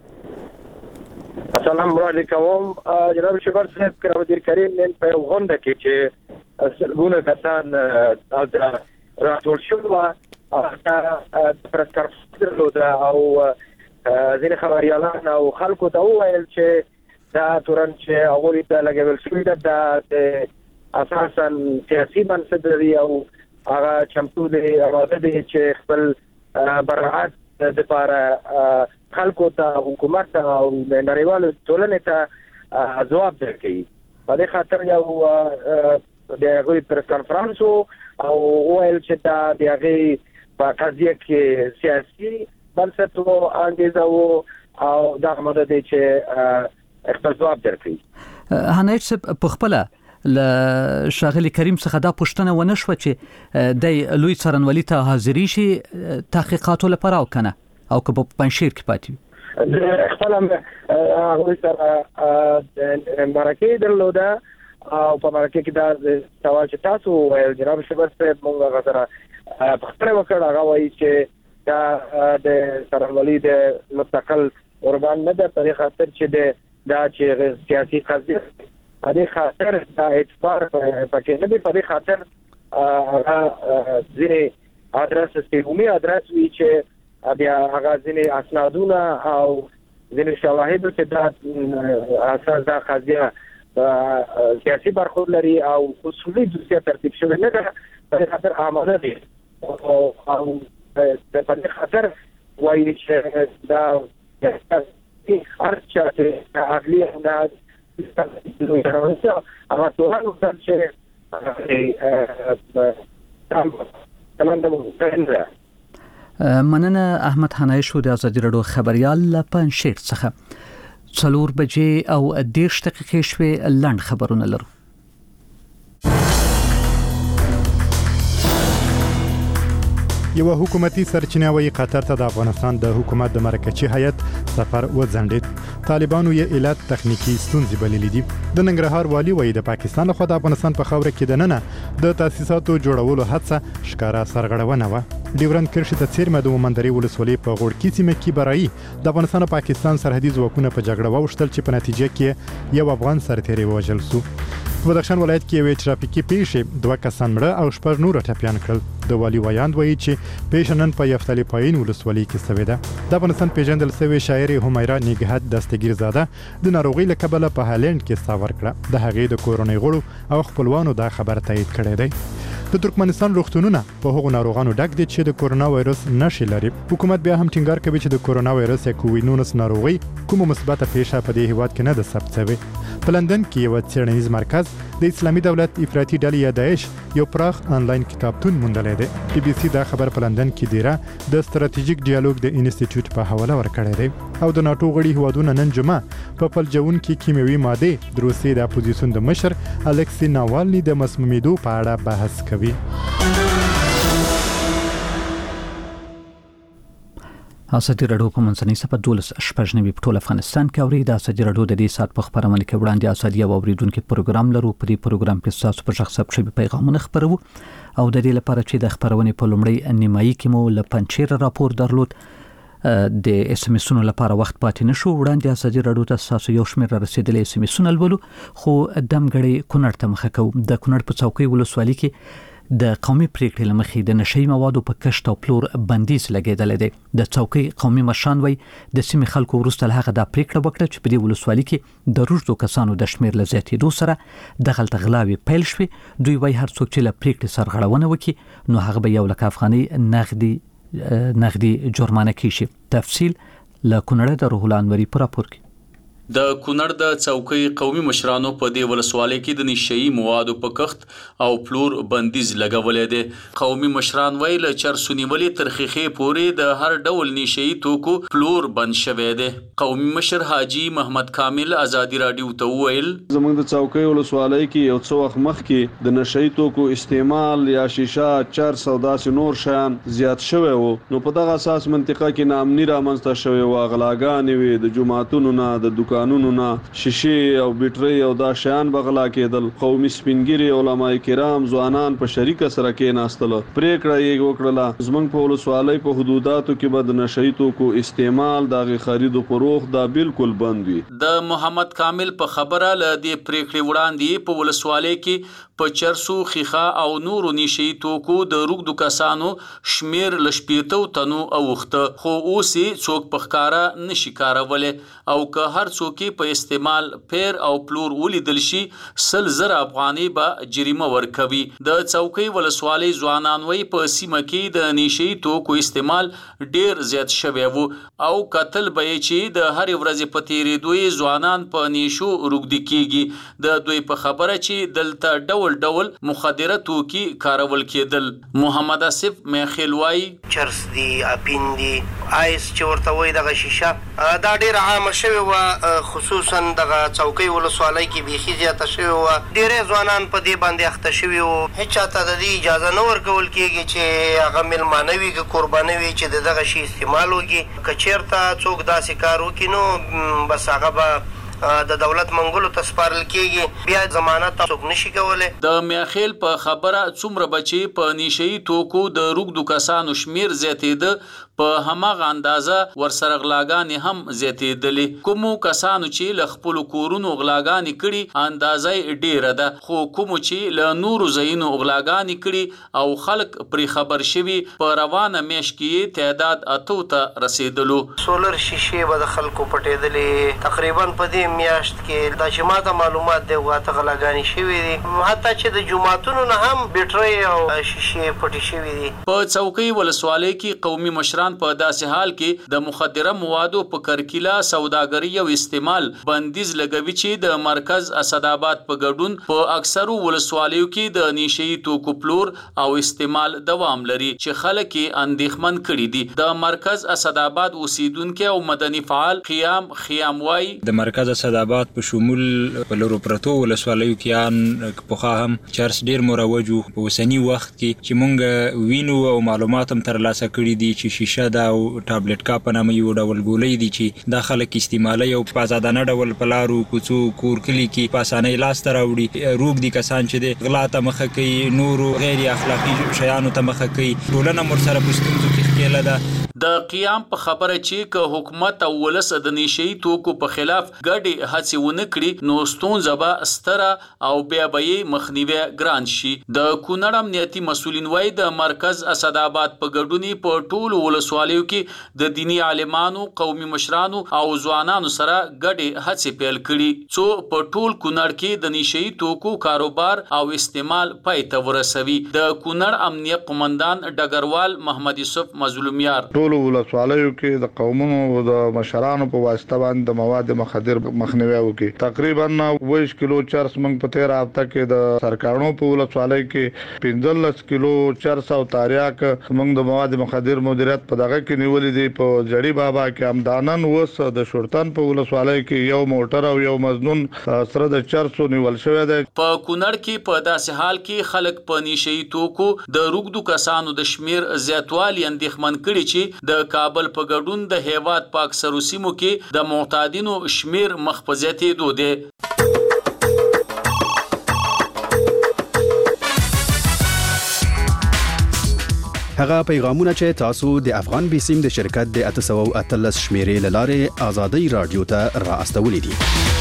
السلام علیکم جناب شبر صاحب. کرام الدین کریم نن په غونډه کې چې سلګونه کسان راټول شول او پریس کانفرنس درلود او ځینې خبريالان او خلکو ته وویل چې دا تورن چې هغوی ته لګول شوی ده د اساساً سیاسي بنسټ لري او هغه چمتو دی آماده دی چې خپل براعت د لپاره خلکو ته حکومت او نړیوالو ټولنې ته ځواب درکړي. په دې خاطر یو د هغوی پریس کانفرنس او ویل چې دا د هغې په قضیه کې سیاسي بنسټ و انګیزه او دا آماده دی چې خپل ځواب درکړي. حنایش صاحب په خپل ل شاغلی کریم څخه دا پوښتنه ونه شو چې د لوی څارنوالي ته حاضرې شي تحقیقاتو لپاره او کنه او که په پنشیر کې پاتې خپل هغه سره مرکه درلوده او په مرکه کې دا سوال چې تاسو ویل جناب شبر صاحب موږ غوښتنه په خپل وکړه هغه وایي چې دا د څارنوالي د مستقل قربان نه ده په دې خاطر چې دا چې سیاسي قضیه په دې خاطر دا اعتبار پکې نه دی. په دې خاطر هغه ځینې ادرس سیمومي ادرس وی چې بیا هغه ځینې اسنادونه او ځینې شواهد چې دا اساس دا قضیه سیاسي برخورد لري او اصولي دوسیه ترتیب شوی نه ده. په دې خاطر آماده دي او په دې خاطر وایي چې دا هر چا چې اهلیت نه هغه ټول چې مننه احمد حنای شو د ازادي رادیو خبريال له پنځیر څخه 4 بجې او 10 دقیقې شوي لند خبرونه لرو. یو حکومتي سرچینه وی قطر ته د افغانستان د حکومت د مرکزی هیئت سفر وځنډید. طالبانو یې علت تخنیکی ستونزې بللې دي. د ننګرهار والی وی د پاکستان خو د افغانستان په خوره کې د ننه د تاسیساتو جوړولو هڅه ښکارا سرغړونه و. ډیورند کرښې ته څیرمه د ومندري ولسوالۍ په غوړکي سیمه کې برایي د افغانستان او پاکستان سرحدي ځواکونه په جګړه واوښتل چې په نتیجه کې یو افغان سرتیری وژل شو. په بدخشان ولایت کې یو ترافیکي پیښه 2 کسان مړه او 6 نور ټپيان کړل. د والی ویاند وایي چې پیښه نن په یفتلی پاین ولسوالۍ کې شوې ده. د افغانستان پیژندل شوی شاعر همیرا نګهت دستگیرزاده د ناروغي له کبله په هالند کې ساور کړه. د هغې د کورونی غړو او خپلوانو دا خبر تایید کړی دی. د ترکمنستان روغتونونه په هغو ناروغانو ډک دي چې د کورونا وایرس نښې لري. حکومت بیا هم ټینګار کوي چې د کورونا وایرس یا کووید-19 ناروغي کومه مثبته پیښه په دې هیواد کې نه ده ثبت شوې. په لندن کې یو څېړنیز مرکز د اسلامي دولت افراطي ډلې یا داعش یو پراخ آنلاین کتابتون موندلی دی. بي بي سي دا خبر په لندن کې دیره د ستراتیژیک ډیالوګ د انسټیټیوټ په حواله ورکړی دی. او د ناتو غړي هیوادونه نن جمعه په پلجون کې کیمیاوي ماده د روسیې د اپوزیسیون د مشر الکسی ناوالني د مسمومیدو په اړه بحث کوي. ازادي رادیو په منځنۍ صفحه 12 په ټول افغانستان کې اوري. د ازادي رادیو د دې سات په خبرونه کې وړاندې ازادي او اوریدونکو پروګرام لرو. په دې پروګرام کې تاسو په شخص ثبت پیغامونه خبرو او د دې لپاره چې د خبرونه په لومړی نیمایي کې مو ل پنځیر راپور درلود د اس ام اسونو لپاره وخت پاتې نشو. وړاندې ازادي رادیو ته تاسو یو شمېر رسیدلې اس ام اسونه ولولو خو دمګړی کونړ ته مخه کو. د کونړ په څوکۍ ولسوالۍ کې د قومي پریکړې لمخې د نشئی موادو په کښت او پلور بندیز لګیدل دي. د څوکۍ قومي مشران وای د سیمې خلکو وروسته هغه د پریکړه وکړه چې په دې ولسوالۍ کې د روزو کسانو د شمیر لزیاتېدو سره د غلط غلاوي پیل شوې. دوی وای هر څوک چې له پریکړې سرغړونه وکړي نو هغه به 1 لک افغانۍ نغدي جرمانه کیږي. تفصیل له کونړ د روح الانوري پر راپور کې. د کونړ د څوکۍ قومي مشرانو په دې ولسوالۍ کې د نشئی موادو په کښت او پلور بندیز لګولې دي. قومي مشران ویل چرسونیولې ترخیخې پورې د هر ډول نشئی توکو پلور بند شوی دی. قومي مشر حاجی محمد کامل ازادي رادیو ته ویل زموږ د څوکۍ ولسوالۍ کې یو څو وخت مخکې د نشئی توکو استعمال یا شیشه چر سودا سي نور شیان زیات شوی وو. نو په دغه اساس منطقه کې ناامني رامنځته شوی و. غلاګانې وي د جماعتونو نه د قانونو نه شیشې او بیټرۍ او دا شیان بغلا کېدل. قومي سپینګری علماء کرام ځوانان په شریکه سره کېناستل. پریکړه یې وکړه زمونږ په ولسوالۍ په حدوداتو کې به د نشئی توکو استعمال دغه خرید او فروخت دا بالکل بند وي. د محمد کامل په خبره ل دې پریکړې وړاندې په ولسوالۍ کې په چرسو خيخه او نورو نشئی توکو د روغدو کسانو شمیر لشپېتو تنو اوخته خو اوسې څوک په ښکارا نشي کارولې او که هر څوک په استعمال پیر او پلور ولیدل شي 100,000 افغانۍ به جریمه ورکوي. د څوکۍ ولسوالۍ ځوانان وای په سیمه کې د نشئی توکو استعمال ډیر زیات شوی وو او قتل به چې د هر ورځې په تیرې دوی ځوانان په نشو روغدي کیږي. د دوی په خبره چې دلته ډول مخدره توکي کارول کېدل. محمد اسف میخلوای چرس دی اپین دی آیس چې ورته وای دغه شیشه دا ډیر عام شوی و خصوصا دغه څوکۍ ولسوالۍ کې بيخي زیاته شوی و. ډیره ځوانان په دې باندې اخته شوی و. هیڅ چاته د دې اجازه نه ورکول کېږي چې هغه ملمانه وي که قرباني وي چې دغه شی استعمال وکړي. که چېرته څوک داسې کار وکړي نو بس هغه به د دولت منګولو ته سپارل کېږي. بیا ضمانت څوک نشي کولی. د میاخیل په خبره څومره بچي په نشئی توکو د روغدو کسانو شمیر زیاتېده په هماغه اندازه ورسره غلاګانې هم زیاتېدلې. کومو کسانو چې له خپلو کورونو غلاګانې کړي اندازه ډیره ده خو کومو چې له نورو ځایونو غلاګانې کړي او خلک پرې خبر شوي په روانه میاشت کې تعداد 8 ته رسیدلو. سولر شیشې به د خلکو پټېدلې تقریبا په دې میاشت کې دا چې ماته معلومات دی واته غلاګانې شوي دي. حتی چې د جوماتونو نه هم بیټرۍ او شیشې پټې شوي دي. په څوکۍ ولسوالۍ کې قومي مشران مشران په داسې حال کې د مخدره موادو په کرکیله سوداګري او استعمال بندیز لګوي چې د مرکز اسداباد په ګډون په اکثرو ولسوالیو کې د نشي توکو پلور او استعمال دوام لري چې خلک یې اندېښمن کړي دي. د مرکز اسداباد اوسیدونکو او مدني فعال خیام وای د مرکز اسداباد په شمول په لورو پرتو ولسوالیو کې په هم چرس ډیر مروج په وسنی وخت کې چې مونږ وینو او معلومات هم ترلاسه کړي دي چې شیشه دا او ټابلیټ کا په نامه یو ډول ګولۍ دي چې د خلک استعمالي او په آزادانه ډول په لارو کوڅو کور کلی کې په اسانۍ لاس ته راوړي. روغ دي کسان چې د غلا ته مخه کوي، نور غیر اخلاقی شیانو ته مخه کوي، ټولنه مرسره پښتونځو کې ښکېله ده. د قیام په خبره چې که حکومت او ولس د نشي توکو په خلاف ګډې هڅې ونه کړي نو ستونزه به ستره او بیا به یې مخنیوی ګران شي. د کونړ امنیتي مسؤلین وایي د مرکز اسداباد په ګډون په ټولو ولسوالیو کې د دینی عالمانو، قومي مشرانو او ځوانانو سره ګډې هڅې پیل کړي څو په ټول کونړ کې د نشي توکو کاروبار او استعمال پای ته ورسوي. د کونړ امنیت قومندان ډګروال محمد یوسف مظلومیار ټولو ولسوالیو کې د قومونو او د مشرانو په واسطه باندې د مواد مخدر مخنیوي وکړي. تقریبا 20 کیلو چرس موږ په 13 هفته کې د سرکارونو په ولسوالۍ کې 15 کیلو چرس او تاریاک موږ د مواد مخدر مدیریت په دغه کې نیولې دي. په جړی بابا کې همدانن وس د شورتن په ولسوالۍ کې یو موټر او یو مزنون سره د چرسو نیول شوی دی. په کونړ کې په داسې حال کې خلک په نشي توکو د روغدو کسانو د شمیر زیاتوالي اندېښمن کړي چې د کابل په ګډون د هیواد په اکثرو سیمو کې د معتادینو شمیر مخ په زیاتېدو دی. هغه پیغامونه چې تاسو د افغان بیسیم د شرکت د 813 شمیرې لاره آزادۍ رادیو ته را استولې دي.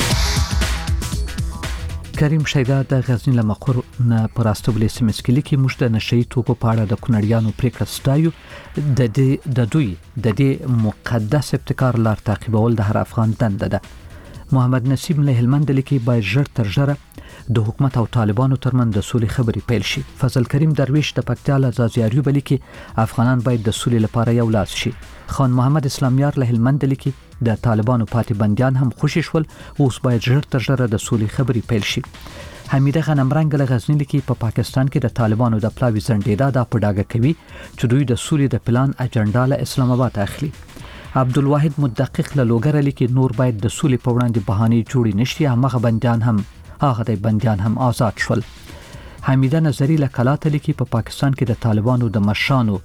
کریم شیدا د غزنی لمقر نه پراستوبل سیمس کې لیکي موږ د نشي توکو په اړه د کونړیانو پریکړه ستایو. د دوی د دې مقدس ابتکار لار تعقیبول د هر افغان دنده ده. محمد نصیب له هلمند لیکي باید ژر تر ژره د حکومت او طالبانو ترمنځ د سولې خبرې پیل شي. فضل کریم درویش د پکتیا له زازیاریو لیکي افغانان باید د سولې لپاره یو لاس شي. خان محمد اسلامیار له هلمند لیکي د طالبانو پاتې بندیان هم خوشی شول، اوس باید ژر تر ژره د سولې خبرې پیل شي. حمیده غنمرنګ له غزنی لیکي په پاکستان کې د طالبانو د پلاوی زنډیدا د پډاګه کوي چې دوی د سولې د پلان اجنډا له اسلام آباد اخلي. عبدالواحد مدقق له لوګر لیکي نور باید د سولې په وړاندې بهانه جوړی نشي، هغه د بندیان هم آزاد شول. حمیده نظری له کلاته لیکي په پاکستان کې د طالبانو د مشرانو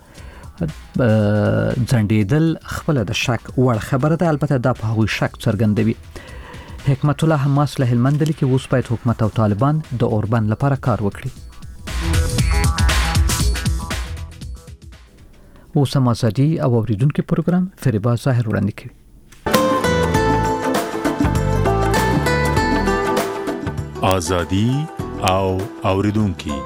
ځنډیدل خپل د شک وړ خبره ده، البته دا په هغوی شک څرګندوي. حکمت الله حماس له هلمند لیکي اوس باید حکومت او طالبان د اوربند لپاره کار وکړي. اوس هم ازادي او اوریدونکو پروګرام فریبا ظاهر وړاندې کوي. ازادي او اوریدونکو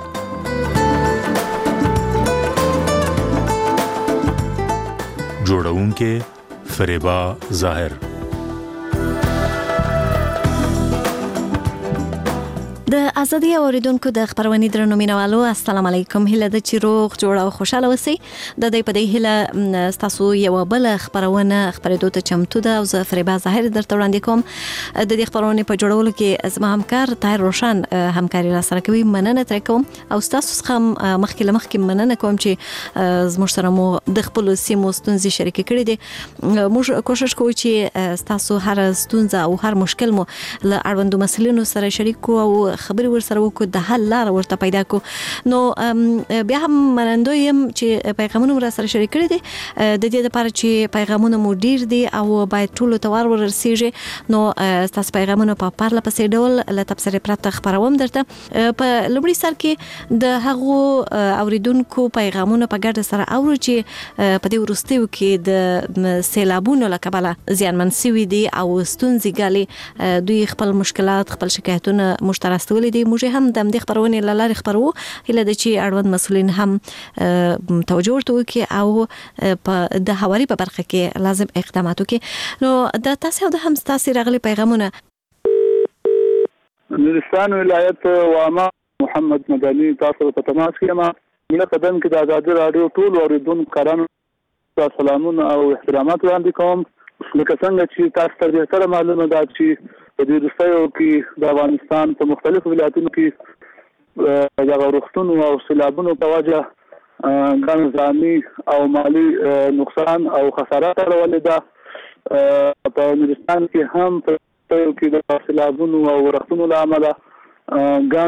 جوړونکو فریبا ظاهر. د ازادي اوریدونکو د خبرونې درنو مینوالو السلام علیکم. هله د چیروغ جوړه او خوشاله اوسئ. د دې په دې هله تاسو یو بل خبرونه خبرېدو ته چمتو ده او زه فریبا ظاهر درته وړاندې کوم. د دې خبرونې په جوړولو کې زما همکار طاهر روشن همکاري را سره کوي. مننه تر کوم او تاسو څخه مخکې مننه کوم چې زموږ سره مو د خپل سیمو ستونزې شریک کړې دي. موږ کوشش کوو چې تاسو هر ستونزه او هر مشکل مو له اړوندو مسلونو سره شریک کو او خبري ور سره وکړو د حل لار ورته پیدا کو. نو بیا هم منندوی يم چې پیغامونه را سره شریک کړي دي د دې لپاره چې پیغامونه مو ډیر دي او باید ټول توار ورسیږي. نو تاسو پیغامونه په پارله پسې ډول له تبصره پرته خبروم درته. په لومړي سر کې د هغو اوریدونکو پیغامونه په ګډه سره اورو چې په دې ورستیو کې د سیلابونو له کبله زیانمن شوي دي او ستونزې ګالي. دوی خپل مشکلات خپل شکایتونه مشترک ولې دي. موږ هم د دې خبرونې لاره خبرو هله د چې اړوند مسؤلین هم توجه ورته وکړي او په د حواري په برخه کې لازم اقدامات وکړي. نو د تاسو د هم تاسو راغلي پیغامونه نورستان ولایت وامه محمد مدني تاسو په تماس کې ما موږ قدم کې د آزادي رادیو ټول اوریدونکو کارانو سلامونه او احترامات وړاندې کوم. لکه څنګه چې تاسو ته ډېر معلومه ده چې په دې وروستیو کې د افغانستان په مختلفو ولایتونو کې د روغتونو او سیلابونو په وجه ګڼ ځاني او مالی نقصان او خسارات اړولې ده. په نورستان کې هم په کې د سیلابونو او روغتونو له امله ګڼ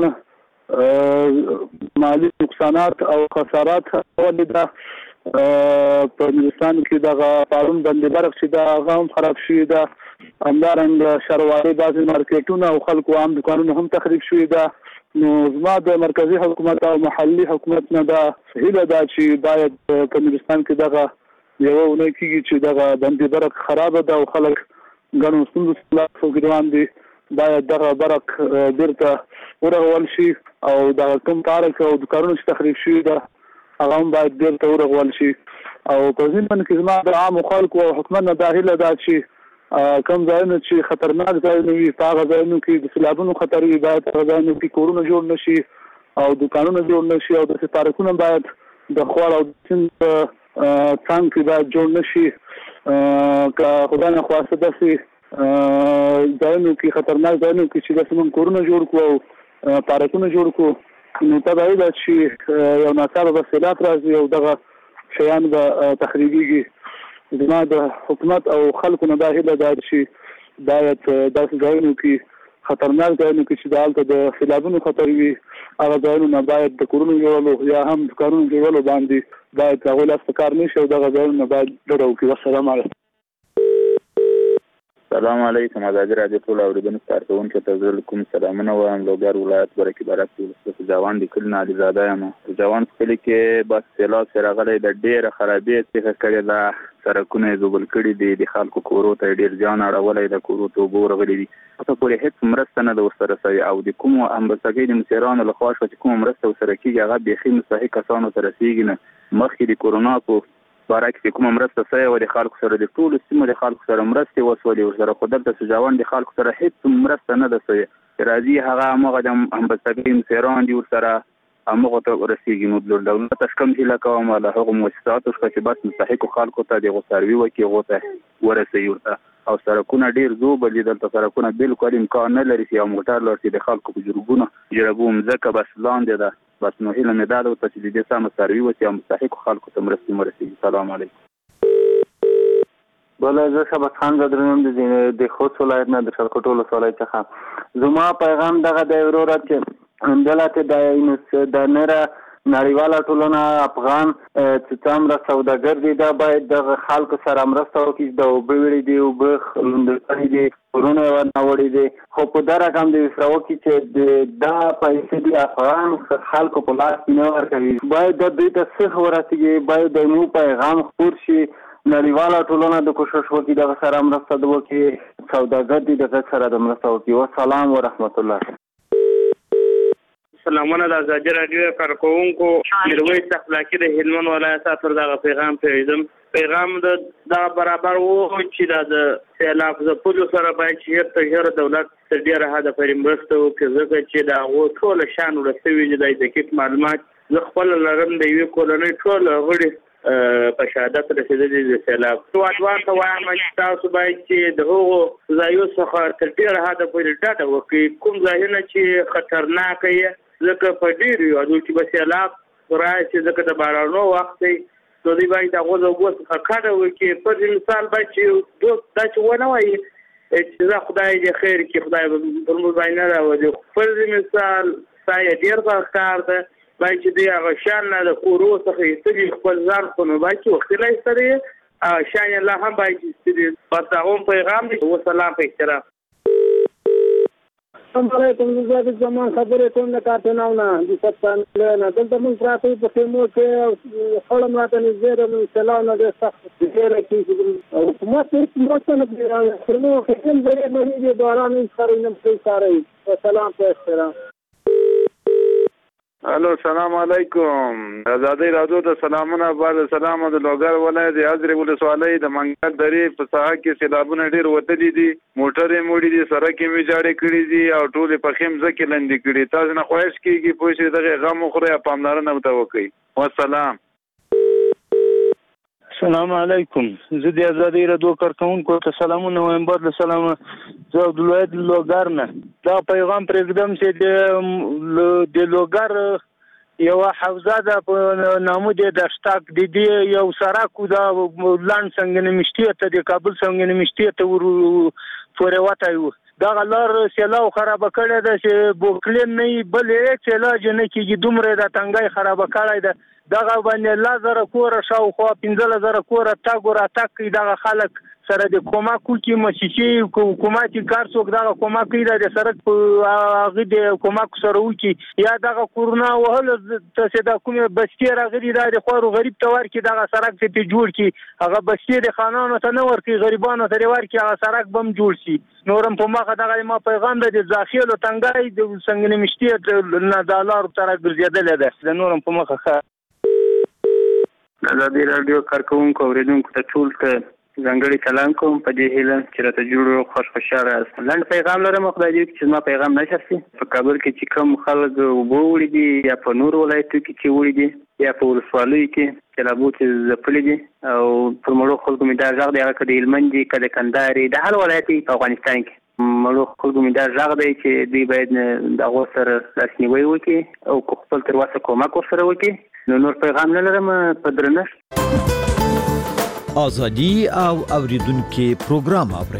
مالی نقصانات او خسارات اړولې ده. په نورستان کې د پارون بندي برق چې د غام خراب شوی ده، همدارنګه شروالي بعضې مارکیټونه او خلکو عام دکانونه هم تخریب شوي ده. نو زما د مرکزي حکومت او محلي حکومت نه دا هیله ده چې باید په نورستان کې دغه یوه اونۍ کېږي چې دغه بندي برق خرابه ده او خلک ګڼو ستونزو سره روان دي. باید دغه برق بیرته ورغول شي او دغه کوم پارک او دکانونه چې تخریب شوي ده هغه هم باید بیرته ورغول شي. او په ضمن کې زما د عامو خلکو او حکومت نه دا هیله ده چې کوم ځایونه چې خطرناک ځایونه وي په هغه ځایونو کې د سیلابونو خطر وي باید هغه ځایونو کې کورونه جوړ نه شي او دکانونه جوړ نه شي او داسې پارکونه باید د خوړ او سیند څنګ کې باید جوړ نه شي. که خدای نخواسته داسې ځایونو کې خطرناک ځایونو کې چې داسې موږ کورونه جوړ کړو او پارکونه جوړ کړو نو تبعید ده چې یو ناڅاپه به سیلاب راځي او دغه شیان به تخریبیږي. زما د حکومت او خلکو نه دا هیله ده چې باید داسې ځایونو کې خطرناک ځایونو کې چې دلته د سیلابونو خطر وي هغه ځایونو نه باید د کورونو جوړولو یا هم دکانونو جوړولو باندې باید هغوی لاس په کار نه شي او دغه ځایونو نه باید ډډه وکړي. والسلام علیکم. السلام علیکم. ازادي راډیو ټول اوریدونکو کارکوونکو ته زه کوم سلامونه وایم. لوګر ولایت برکې برک ولسوالۍ جوان د کلی نه علیزاده یم. جوان کلی کې بس سیلاب سره غلې د ډېره خرابې څخه کړې ده. سړکونه یې زوبل کړي دي، د خلکو کورو ته ډېر زیان اړولی ده، کورو ته اوبه ورغلي دي. تاسو پورې هېڅ مرسته نه ده ورسره شوې او د کومو امبسګۍ د مشرانو لخوا شوه چې کومه مرسته ورسره کېږي هغه بیخي مستحق کسانو ته رسېږي نه. مخکې د کورونا په باره کې کومه مرسته شوې وه د خلکو سره، د ټولو سیمو د خلکو سره مرستې وشولې ورسره، خو دلته سجاوان د خلکو سره هېڅ مرسته نه ده شوې. راځي هغه همغه د امبسګۍ مشران دي ورسره همغه ته ورسېږي. نو دولت ته کوم هیله کوم له هغو مؤسساتو څخه چې بس مستحقو خلکو ته د هغو سروي وکړي، هغو ته ورسوي ورته. او سړکونه ډېر زوبل دي دلته، سړکونه بالکل امکان نه لري چې یو موټر لاړ شي. د خلکو په جرګو مځکه بس لاندې ده. بس نو هیله مې دا ده ورته چې د دې سمه سروي وکړي او مستحقو خلکو ته مرستې ورسېږي. سلام علیکم. بله زه شبت خان زدرنم د خوست ولایت نه د شلکوټ ولسوالۍ څخه. زما پیغام دغه دی وروره چې دلته د نره نړیواله ټولنه افغان چې څومره سوداګر دي دا باید دغه خلکو سره مرسته وکړي. د اوبه وړي دي، اوبه لوندې کړي دي، کورونه یې ورنوړي دي، خو په دا رقم د ورسره وکړي چې دا پیسې د افغان خلکو په لاس کې نه ورکوي. باید دوی ته څه ورسېږي، باید د مو پیغام خپور شي. نړیواله ټولنه د کوشش وکړي دغه سره مرسته وکړي، سوداګر دي دغه سره د مرسته وکړي. والسلام ورحمت الله. سلامونه د ازادي راډیو کارکوونکو میرویس اخلاقي د هلمند ولایت څخه دغه پیغام پیژم. پیغام د برابر وو چې د سیلاب ځپلو سره باید چې ژر دولت تر ډېره حده پورې مرسته وکړي، ځکه چې د هغو ټول شان ورسوي دي. د دقیق معلومات زه خپل لرم د یوې کورنۍ ټول غړي په شهادت رسېدلي د سیلاب. ځوان ته وایم چې تاسو باید چې د هغو ځایو څخه تر ډېره حده پورې ډډه وکړئ. کوم ځایونه چې خطرناکه یې ځکه په ډېرو هېوادونو کې به سیلاب راشي، ځکه د بارانونو وخت دی، نو دوی باید د هغو د اوبو څخه کډه وکړي. پر مثال باید چې دا چې ونه وایي چې زه خدای دې خیر کړي، خدای به پر موږ باندې نه راولي. پر مثال ستا یې ډېر ښکار ده، باید چې دوی هغه شیان نه د کورو څخه ایستلي خپل ځان خو نو باید چې وختي لا ایستلی شیان یې لا هم باید چې ایستلي. بس هغه هم پیغام دی. وسلام په احترام. السلام علیکم. زه د زمان خبرې کوم د کارتناونه د سپتانه دلته موږ پراته په خیمو کې خړم راته نږدې د سلام نه د سخت ډېره کېږي. حکومت هېڅ مرسته نه کوي. خیمو خیم ځای مړي دي، باران هېڅ کاری نه پرې کاروي. سلام په احترام. الو سلام علیکم. ازادي راډیو ته سلامونه. بعد سلام د لوګر ولایت د حضرت ولسوالۍ د منګل درې په ساحه کې سیلابونه ډېر وتلي دي، موټرې موړي دي، سړک یې ویجاړې کړي دي او ټولې پخې مځکې لندې کړي. تاسو نه خواهش کېږي پوه شئ دغه غم وخورئ او پاملرنه ورته وکړئ. والسلام. السلام علیکم. زه د آزادۍ رادیو کارکونکو ته سلامونه وایم. بعد له سلامه زه عبدالواحد لوګر نه دا پیغام پرېږدم چې د لوګر یو حوزه ده په نامو د دشتاک د دې یو سراکو دا لاند څنګه نمشتي ته د کابل څنګه نمشتي ته پورې وتایو دا غلار سیلاو خراب کړی ده چې بوکلین نه بلې علاج نه کیږي دومره د تنګای خراب کړی ده دغه باندې لازر کور شاوخوا 15000 کور تاګور اتاک دغه خلک سره د کوماکو کې مؤسسې حکومتي کار څوک دغه کوماکو د سرک په هغه د کوماکو سره وکی یا دغه کورونا وهل ته د کومه بستی راغلي د خورو غریب تور کې دغه سرک ته جوړ کی هغه بستی د خانانو ته نه ورکی غریبانو ته ورکی هغه سرک بم جوړ شي نورم په مخه دغه ما پیغام د ځاخیل او تنګای د څنګه نمشتي نه دالار تر ګرځیدل ده د نورم په مخه آزادۍ رادیو کارکونکو اوریدونکو ته ټول ته ځانګړی سلام کوم په دې هیله چې راته جوړ خوشاله یاست. لاند پیغام لرم خدای دې چې ما پیغام نشر شي په کابل کې چې کوم خلک وبو وړي دي یا په نور ولایتو کې چې وړي دي یا په ولسوالیو کې چې لا بوت زپلې دي او پر مړو خلکو مې دا ځاغ دی هغه کده هلمند دي کده کندهار د هر ولایت په افغانستان کې مړو خلکو مې دا ځاغ دی چې دوی باید دغه سره لاسنیوي وکړي او خپل تر واسه کومک ورسره وکړي. نور پیغام نه لرم په درنښت. ازادي او اوریدونکو پروګرام اوري.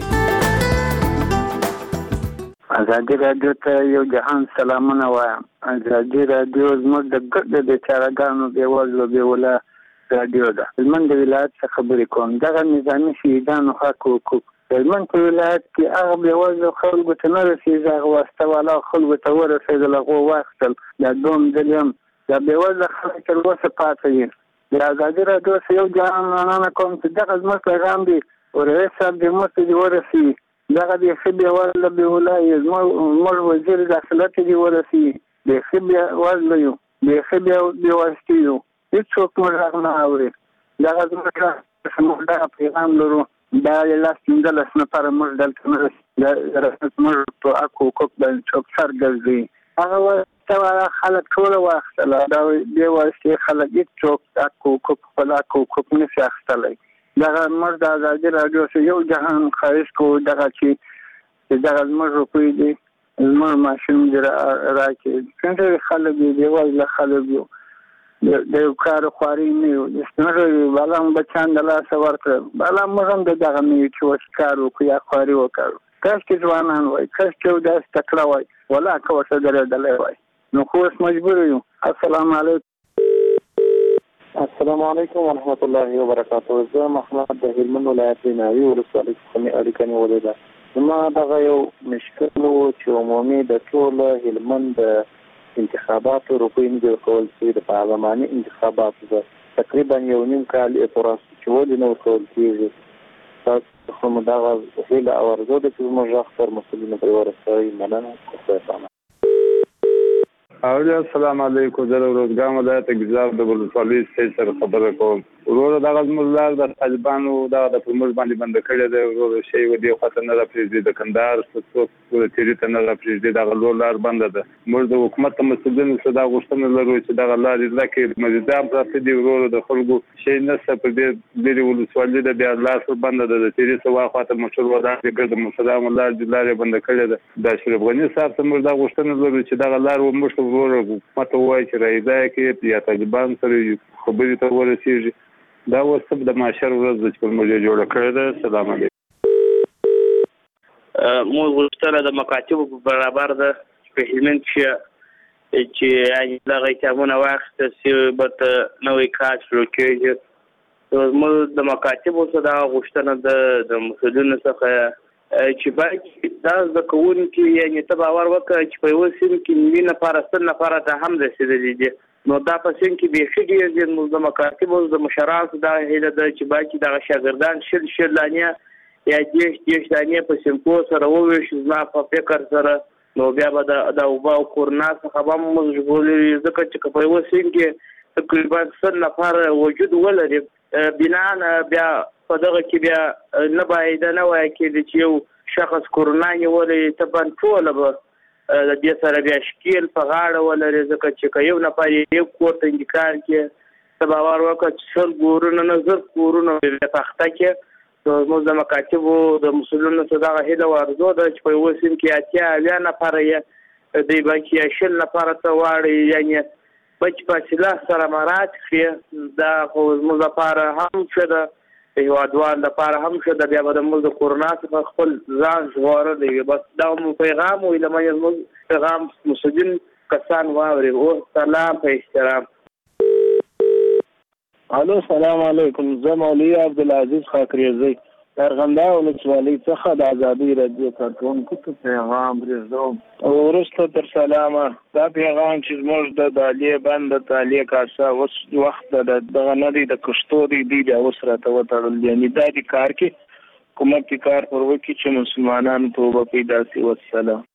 آزادۍ رادیو ته یو جهان سلامونه وایم. آزادۍ رادیو زموږ د ګډ د چارګانو بیوزلو بیوله رادیو ده. هلمند ولایت څخه خبرې کوم. دغه نظامي شهیدانو حق حقوق هلمند په ولایت کې هغه بیوزلو خلکو ته نه رسېږي هغه واسطه والا خلکو ته ورسېدل هغو واخیستل دا دوم ځل یم دا بیوزله خلک تر اوسه پاتې دي. د آزادۍ رادیو څخه یو جهان مننه کوم چې دغه زموږ پیغام دی او رئیس صاحب دې موږ ته دې ورسوي دغه بیخي بیوزله بیوله زموږ وزیر داخله ته دې ورسوي بیخي بیوزله یو بیخي بیوزتي یو هېڅوک موږ غږ نه اوري. دغه زموږ دغه پیغام لرو دا لاس 15 نفره موږ دلته نه رسمت موږ په حق حقوق باندې چوپ سر ګرځوي هغه ته خلک ټول واخیستل دا بې واسطې خلک هېڅوک حق حقوق خپل حق حقوق نشي اخیستلی. دغه موږ د ازادۍ راډیو څخه یو جهان خواهش کوو دغه چې دغه زموږ روپۍ دي زموږ ماشین دې راکړي څنګه خلک دي بېوزله خلک یو د یو کار خواري نه یو د ستنرو بالا هم بچیان د لاسه ورکړل بالا موږ هم د دغه نه یو چې اوس کار وکړو یا خواري وکړو کاشکې ځوانان وای کاشکې یو داسې تکړه وای ولا که ورته درېدلی وای نو خو اوس مجبور یو. السلام علیکم. السلام علیکم ورحمت الله وبرکاته. زه محمد د هلمند ولایت د ناوې ولسوالۍ څخه اړیکه نیولې ده. زما دغه یو مشکل و چې عمومي د ټول هلمند انتخاباتو روپۍ نه دي ورکول شوي د پارلماني انتخاباتو ده تقریبا 1.5 کال اعتراض چې ولې نه ورکول کېږي. تاسو خو مو دغه هیله او ارزو ده چې زموږ غږ تر مسؤلینو پورې ورسوئ. مننه. خدای السلام علیکم. زه د روزګان ولایت ګیزاب د ولسوالۍ سټیج سره خبره کوم. وروره دغه زموږ لار د طالبانو دغه د پر موږ باندې بنده کړی دی. وروره شی و دې خواته نه راپرېږدي د کندهار څوک تیري ته نه راپرېږدي دغه لور لار بنده ده. موږ د حکومت ته مسؤلینو څخه دا غوښتنه لرو چې دغه لارې اصلاح کړي. مریضان پراته دي وروره د خلکو شی نشته په دې لرې ولسوالۍ ده بیا لار بنده ده د تیري څخه واخواته موټر ودانې ګرده مسلام لار دې لارې بنده کړې ده. د اشرف غني صاحب ته موږ دا غوښتنه لرو چې دغه لار موږ ته وروره حکومت ته ووایي چې راایده کړي یا طالبان سره خبرې ته ورسېږي. دا اوس د معاشر ورځ ده چې پر موږ یې جوړه کړې ده. سلام علیکم. موږ غوښتنه د مکاتبو په برابر ده په هلمند کې چې دغه احتیامونه واخیستل سي بته نوی کار شروع کېږي. زموږ د مکاتبو څخه دغه غوښتنه ده د مسؤلینو څخه چې باید دا زده کوونکي یعنې ته باور وکړه چې په یوه سیم کې 90 نفره 100 نفره ته هم رسېدلي دي نو دا په سیم کې بیخي ډېر دي. نو د مکاتبو د مشرانو دا هیله ده چې باید دغه شاګردان شل دانې یا 10 دانې په سیمپو سره وویشي. زما په فکر سره نو بیا به د اوبه او کورنا څخه به موږ ژغورلي ځکه چې په یوه سیم کې تقریبا 100 نفر وجود ولري بنان بیا په دغه کې بیا نه باید نه وایي کېدي چې یو شخص کرونا نیولې ته باندې ټوله به د دې سره بیا شکیل په غاړه ولري ځکه چې که یو نفر یو کور ته انتقال کړي باور وکړ چې سل کورونه نه زر کورونه په تخته کې زموږ د مکاتبو د مسؤلینو څخه دغه هیله ورزو ده چې په یو سیم کې اتیا نفره یې دی باندې شل نفره ته واړي یعنی بچ فاصله سره مراد کړي دا خو زموږ لپاره هم څه ده هیوادوال لپاره هم څه ده بیا به د موږ د کورونا څخه خپل ځان ژغورلی بس دا مو پیغام وي له موږ پیغام مسؤلین کسان واوري او سلام په احترام. الو السلام علیکم زه مولوی عبدالعزیز خاکریزی ارغنده ولسوالۍ څخه د ازادي رادیو کارکونکو ته پیغام پرېږدم. وروسته تر سلامه دا پیغام چې زموږ د دالیې بند د تالیې کاسه اوس وخت دغه نه دی د کښتو دی بیا اوس راته وتړل یعنی دا د کار کې حکومت کار پر وکړي چې مسلمانانو توبه پیدا شي. والسلام.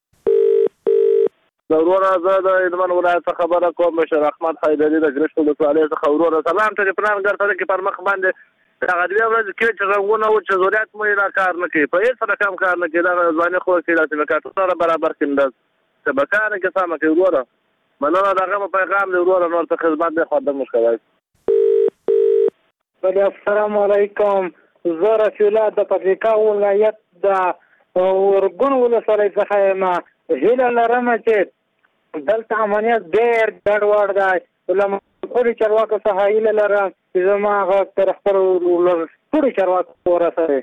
ضرور آزاد ایدمن ولایت خبره کوم بشر احمد حیدری د ګرشت ولسوالۍ څخه ورور سلام ته پلان ګرځل کې پر مخ باندې دا غوډه ورځ کې چې رنګونه او چې زوریات مې لا کار نه کوي په هیڅ سره کم کار نه کوي دا ځواني خو کې د شبکات سره برابر کیندل شبکانه کې سم کې ورور مننه دغه پیغام له ورور نور ته خدمت نه خدمت مشکلات. السلام علیکم زه رسول الله د پکتیکا ولایت د ورګون ولسوالۍ څخه ما هیله لرم چې دلته امنیت ډېر ګډوډ دی له خپلو چارواکو څخه هیله لرم چې زما غږ تر خپلو ټولو چارواکو ورسوي.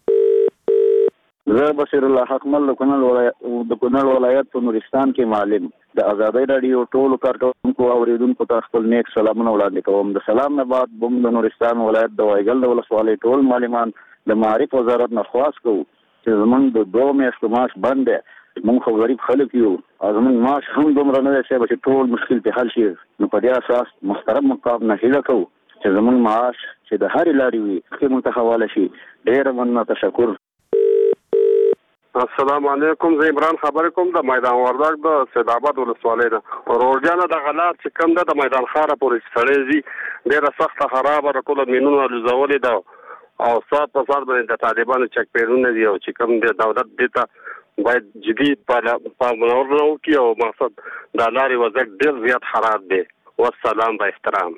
زه بشیر الله حقمل د کونړ ولایت په نورستان کې معلم د ازادۍ راډیو ټولو کارکونکو او اوریدونکو ته خپل نیک سلامونه وړاندې کوم. د سلام نه بعد بم د نورستان ولایت د وایګل د ولسوالۍ ټول معلمان د معارف وزارت نه خواست کوو چې زموږ د 2 میاشتو معاش بند دی. موږ خو غریب خلک یو زموږ معاش هم دومره نه دی چې ټول مشکل په حل شي. نو په دې اساس محترم مقام نه هیله کوو چې زموږ معاش چې د هرې لارې وي کې موږ ته حواله شي. ډېره مننه تشکر. السلام علیکم زه عمران خبرې کوم د میدان وردګ د سید آباد ولسوالۍ نه. روډیانه د غلط چې کوم د میدان خاره پورې سړی زی ډېره سخته خرابه ټول مینونه لزولې ده او سات په سات باندې د طالبانو چک پیرونه دي او چې کوم د دولت دیتا باید جدي پاملرنه وکړي او مقصد د لارې وضعیت ډېر زیات خراب دی. والسلام با احترام.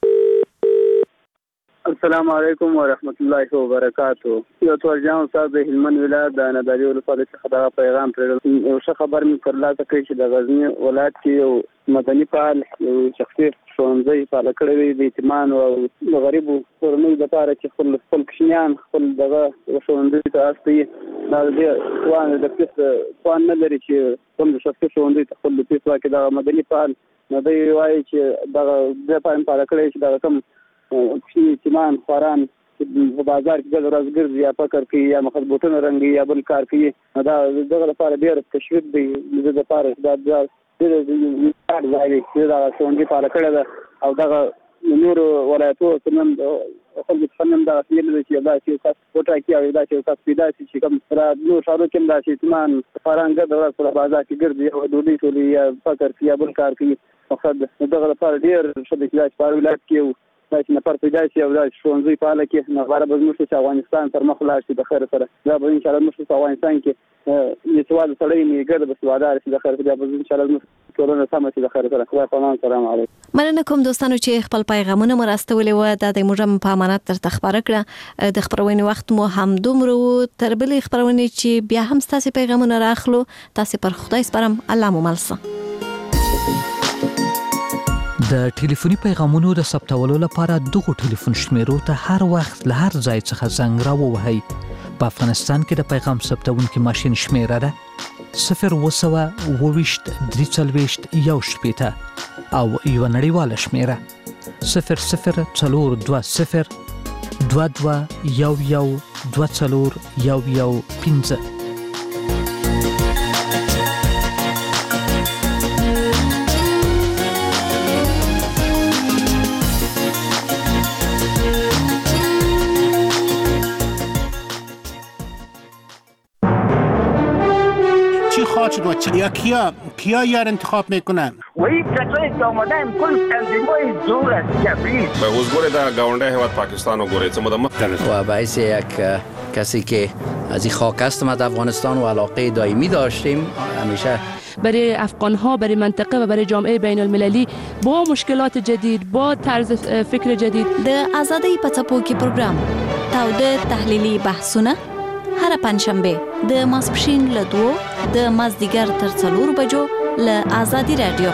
السلام علیکم ورحمت الله وبرکاتہ. یو تورجان استاد د هلمند ولایت د نادری ولسوالۍ څخه دا پیغام پرېږدم. یو ښه خبر مې ترلاسه کړی چې د غزنی ولایت کې یو مدني فعال یو شخصي ښوونځی فعال کړی وي د یتیمانو او د غریبو کورنیو لپاره چې خپل کوچنیان خپل دغه ښوونځي ته استوي. دا د پیس توان نه لري چې کوم شخصي ښوونځي ته خپل پیس واکړي. دغه مدني فعال نو دی وایي چې دغه د فعال کړی چې دغه کوم یتیمان خواران په بازار کې ګرځي ورځ یا فکر کوي یا مخبوطونه رنګي یا بل کار کوي. دا دغه لپاره ډېر تشویق دی د لپاره دا ډېر ځای دی چې دا ښوونځي فعال کړی ده او دغه نور ولایتو څخه خلک څنګه دا سیل دي چې دا چې تاسو وټاکي او دا چې تاسو پیدا شي چې کوم سره نور شاو کې دا چې یتیمان خواران ګرځي په بازار کې ګرځي او دوی ټولي یا فکر کوي یا بل کار کوي. مقصد دغه لپاره ډېر ښه دی چې په ولایت کې دا چې نفر پیدا شي او دا ښوونځي فعال کړي نو غواړم به موږ چې افغانستان تر مخ لاړ شي د خیر سره. دا به ان شاء الله موږ په افغانستان کې یتوال سړی نه ګرځي به سوادار شي د خیر سره. به ان شاء الله موږ ټولنه سم شي د خیر سره. خدای پامان. سلام علیکم. مننه کوم دوستانو چې خپل پیغامونه مرستولې و د موږ په امانت تر تخبره کړه. د خبرونې وخت مو هم دومره تر بلې خبرونې چې بیا هم تاسو پیغامونه راخلو. تاسو پر خدای سپارم. الله مو ملسه. د ټلیفوني پیغامونو د ثبتولو لپاره دغه ټلیفون شمیرو ته هر وخت له هر ځای څخه زنګ راووهئ. په افغانستان کې د پیغام ثبتونکي ماشین شمیره ده 020 340 1 او یو نړیواله شمیره 0040 22 11 24 کیا یار انتخاب میکنن؟ وی کسایی که آمدن کل تنظیمای دور از جبریل به حضور در گاونده حواد پاکستان و گوریت و باعث یک کسی که از این خاک هستم از افغانستان و علاقه دائمی داشتیم همیشه برای افغان‌ها، برای منطقه و برای جامعه بین المللی با مشکلات جدید، با طرز فکر جدید. د آزادۍ په څپو کې پروګرام تاوده تحلیلي بحثونه هر پنځشنبه د ماسپښین له 2 د مازدیګر تر 4 بجو له آزادي رادیو.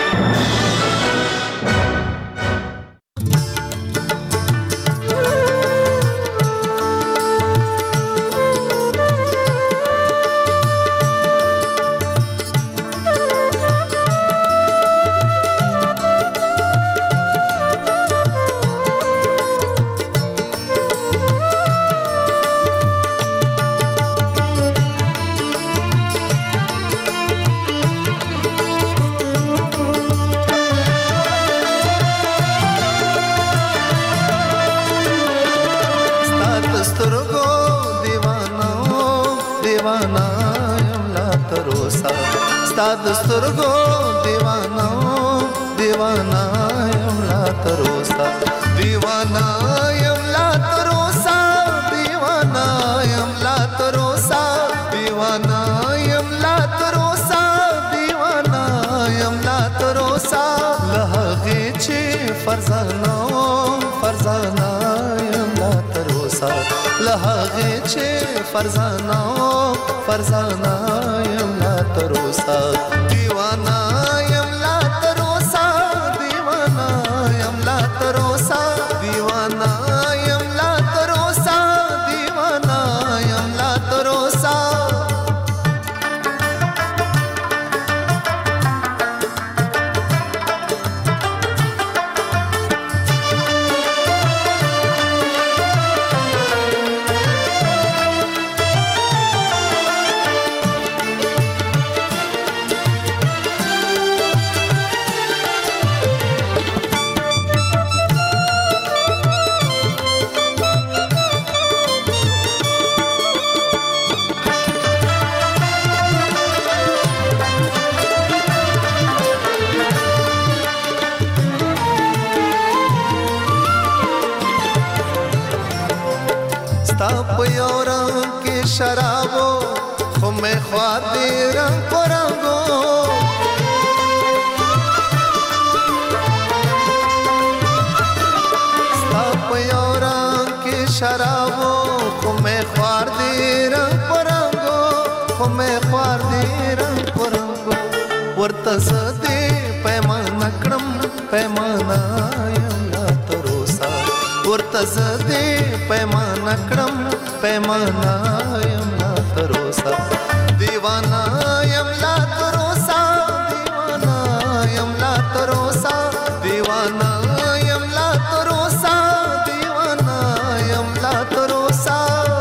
دسترګو دیوانا یم لا تروسا دیوانا یم لا تروسا دیوانا یم لا تروسا دیوانا یم لا تروسا دیوانا یم لا تروسا لهغه چې فرزانا یم لا تروسا لهغه چې فرزانا یم لا تروسا دیوانا یم لا تروسا دیوانا یم لا تروسا دیوانا یم لا تروسا دیوانا یم لا تروسا शराबो खो में ख्वादे रंग परंगो स्थापयोरा के शराबो खो में ख्वादे रंग परंगो खो में ख्वादे रंग परंगो वर्तस दे पैमाना क्रम पैमाना यमला तरोसा वर्तस दे पैमाना क्रम पैमाना यमला तरोसा दीवाना यमला तरोसा दीवाना यमला तरोसा दीवाना यमला तरोसा दीवाना यमला तरोसा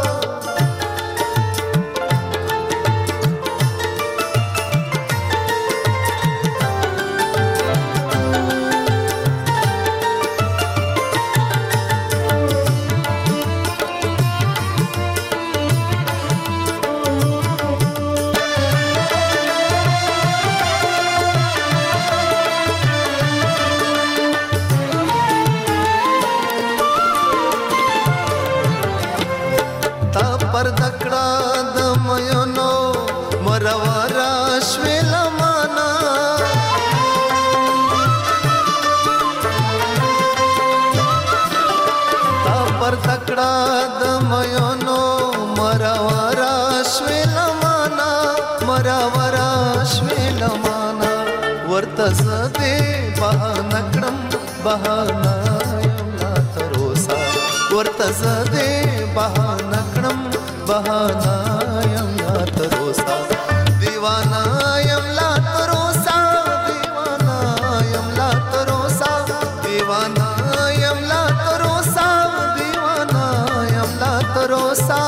वर्तसदे बहानक्रम बहाना यमला तरोसा वर्तसदे बहानक्रम बहाना यमला तरोसा दीवाना यमला तरोसा दीवाना यमला तरोसा दीवाना यमला तरोसा दीवाना यमला तरोसा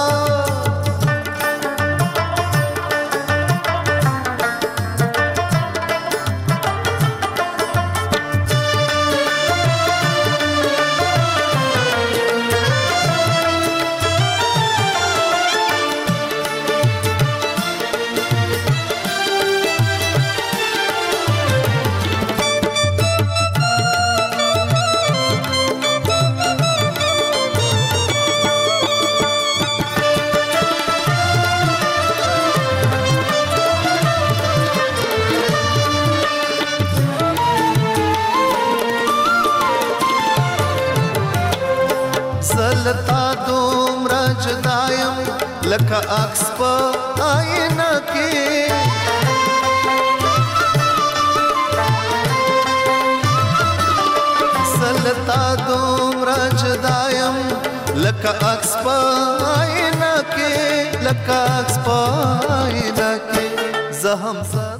زلتا دومره جدایم لکه عکس په آینه کې زلتا دومره جدایم لکه عکس په آینه کې لکه عکس په آینه کې زه هم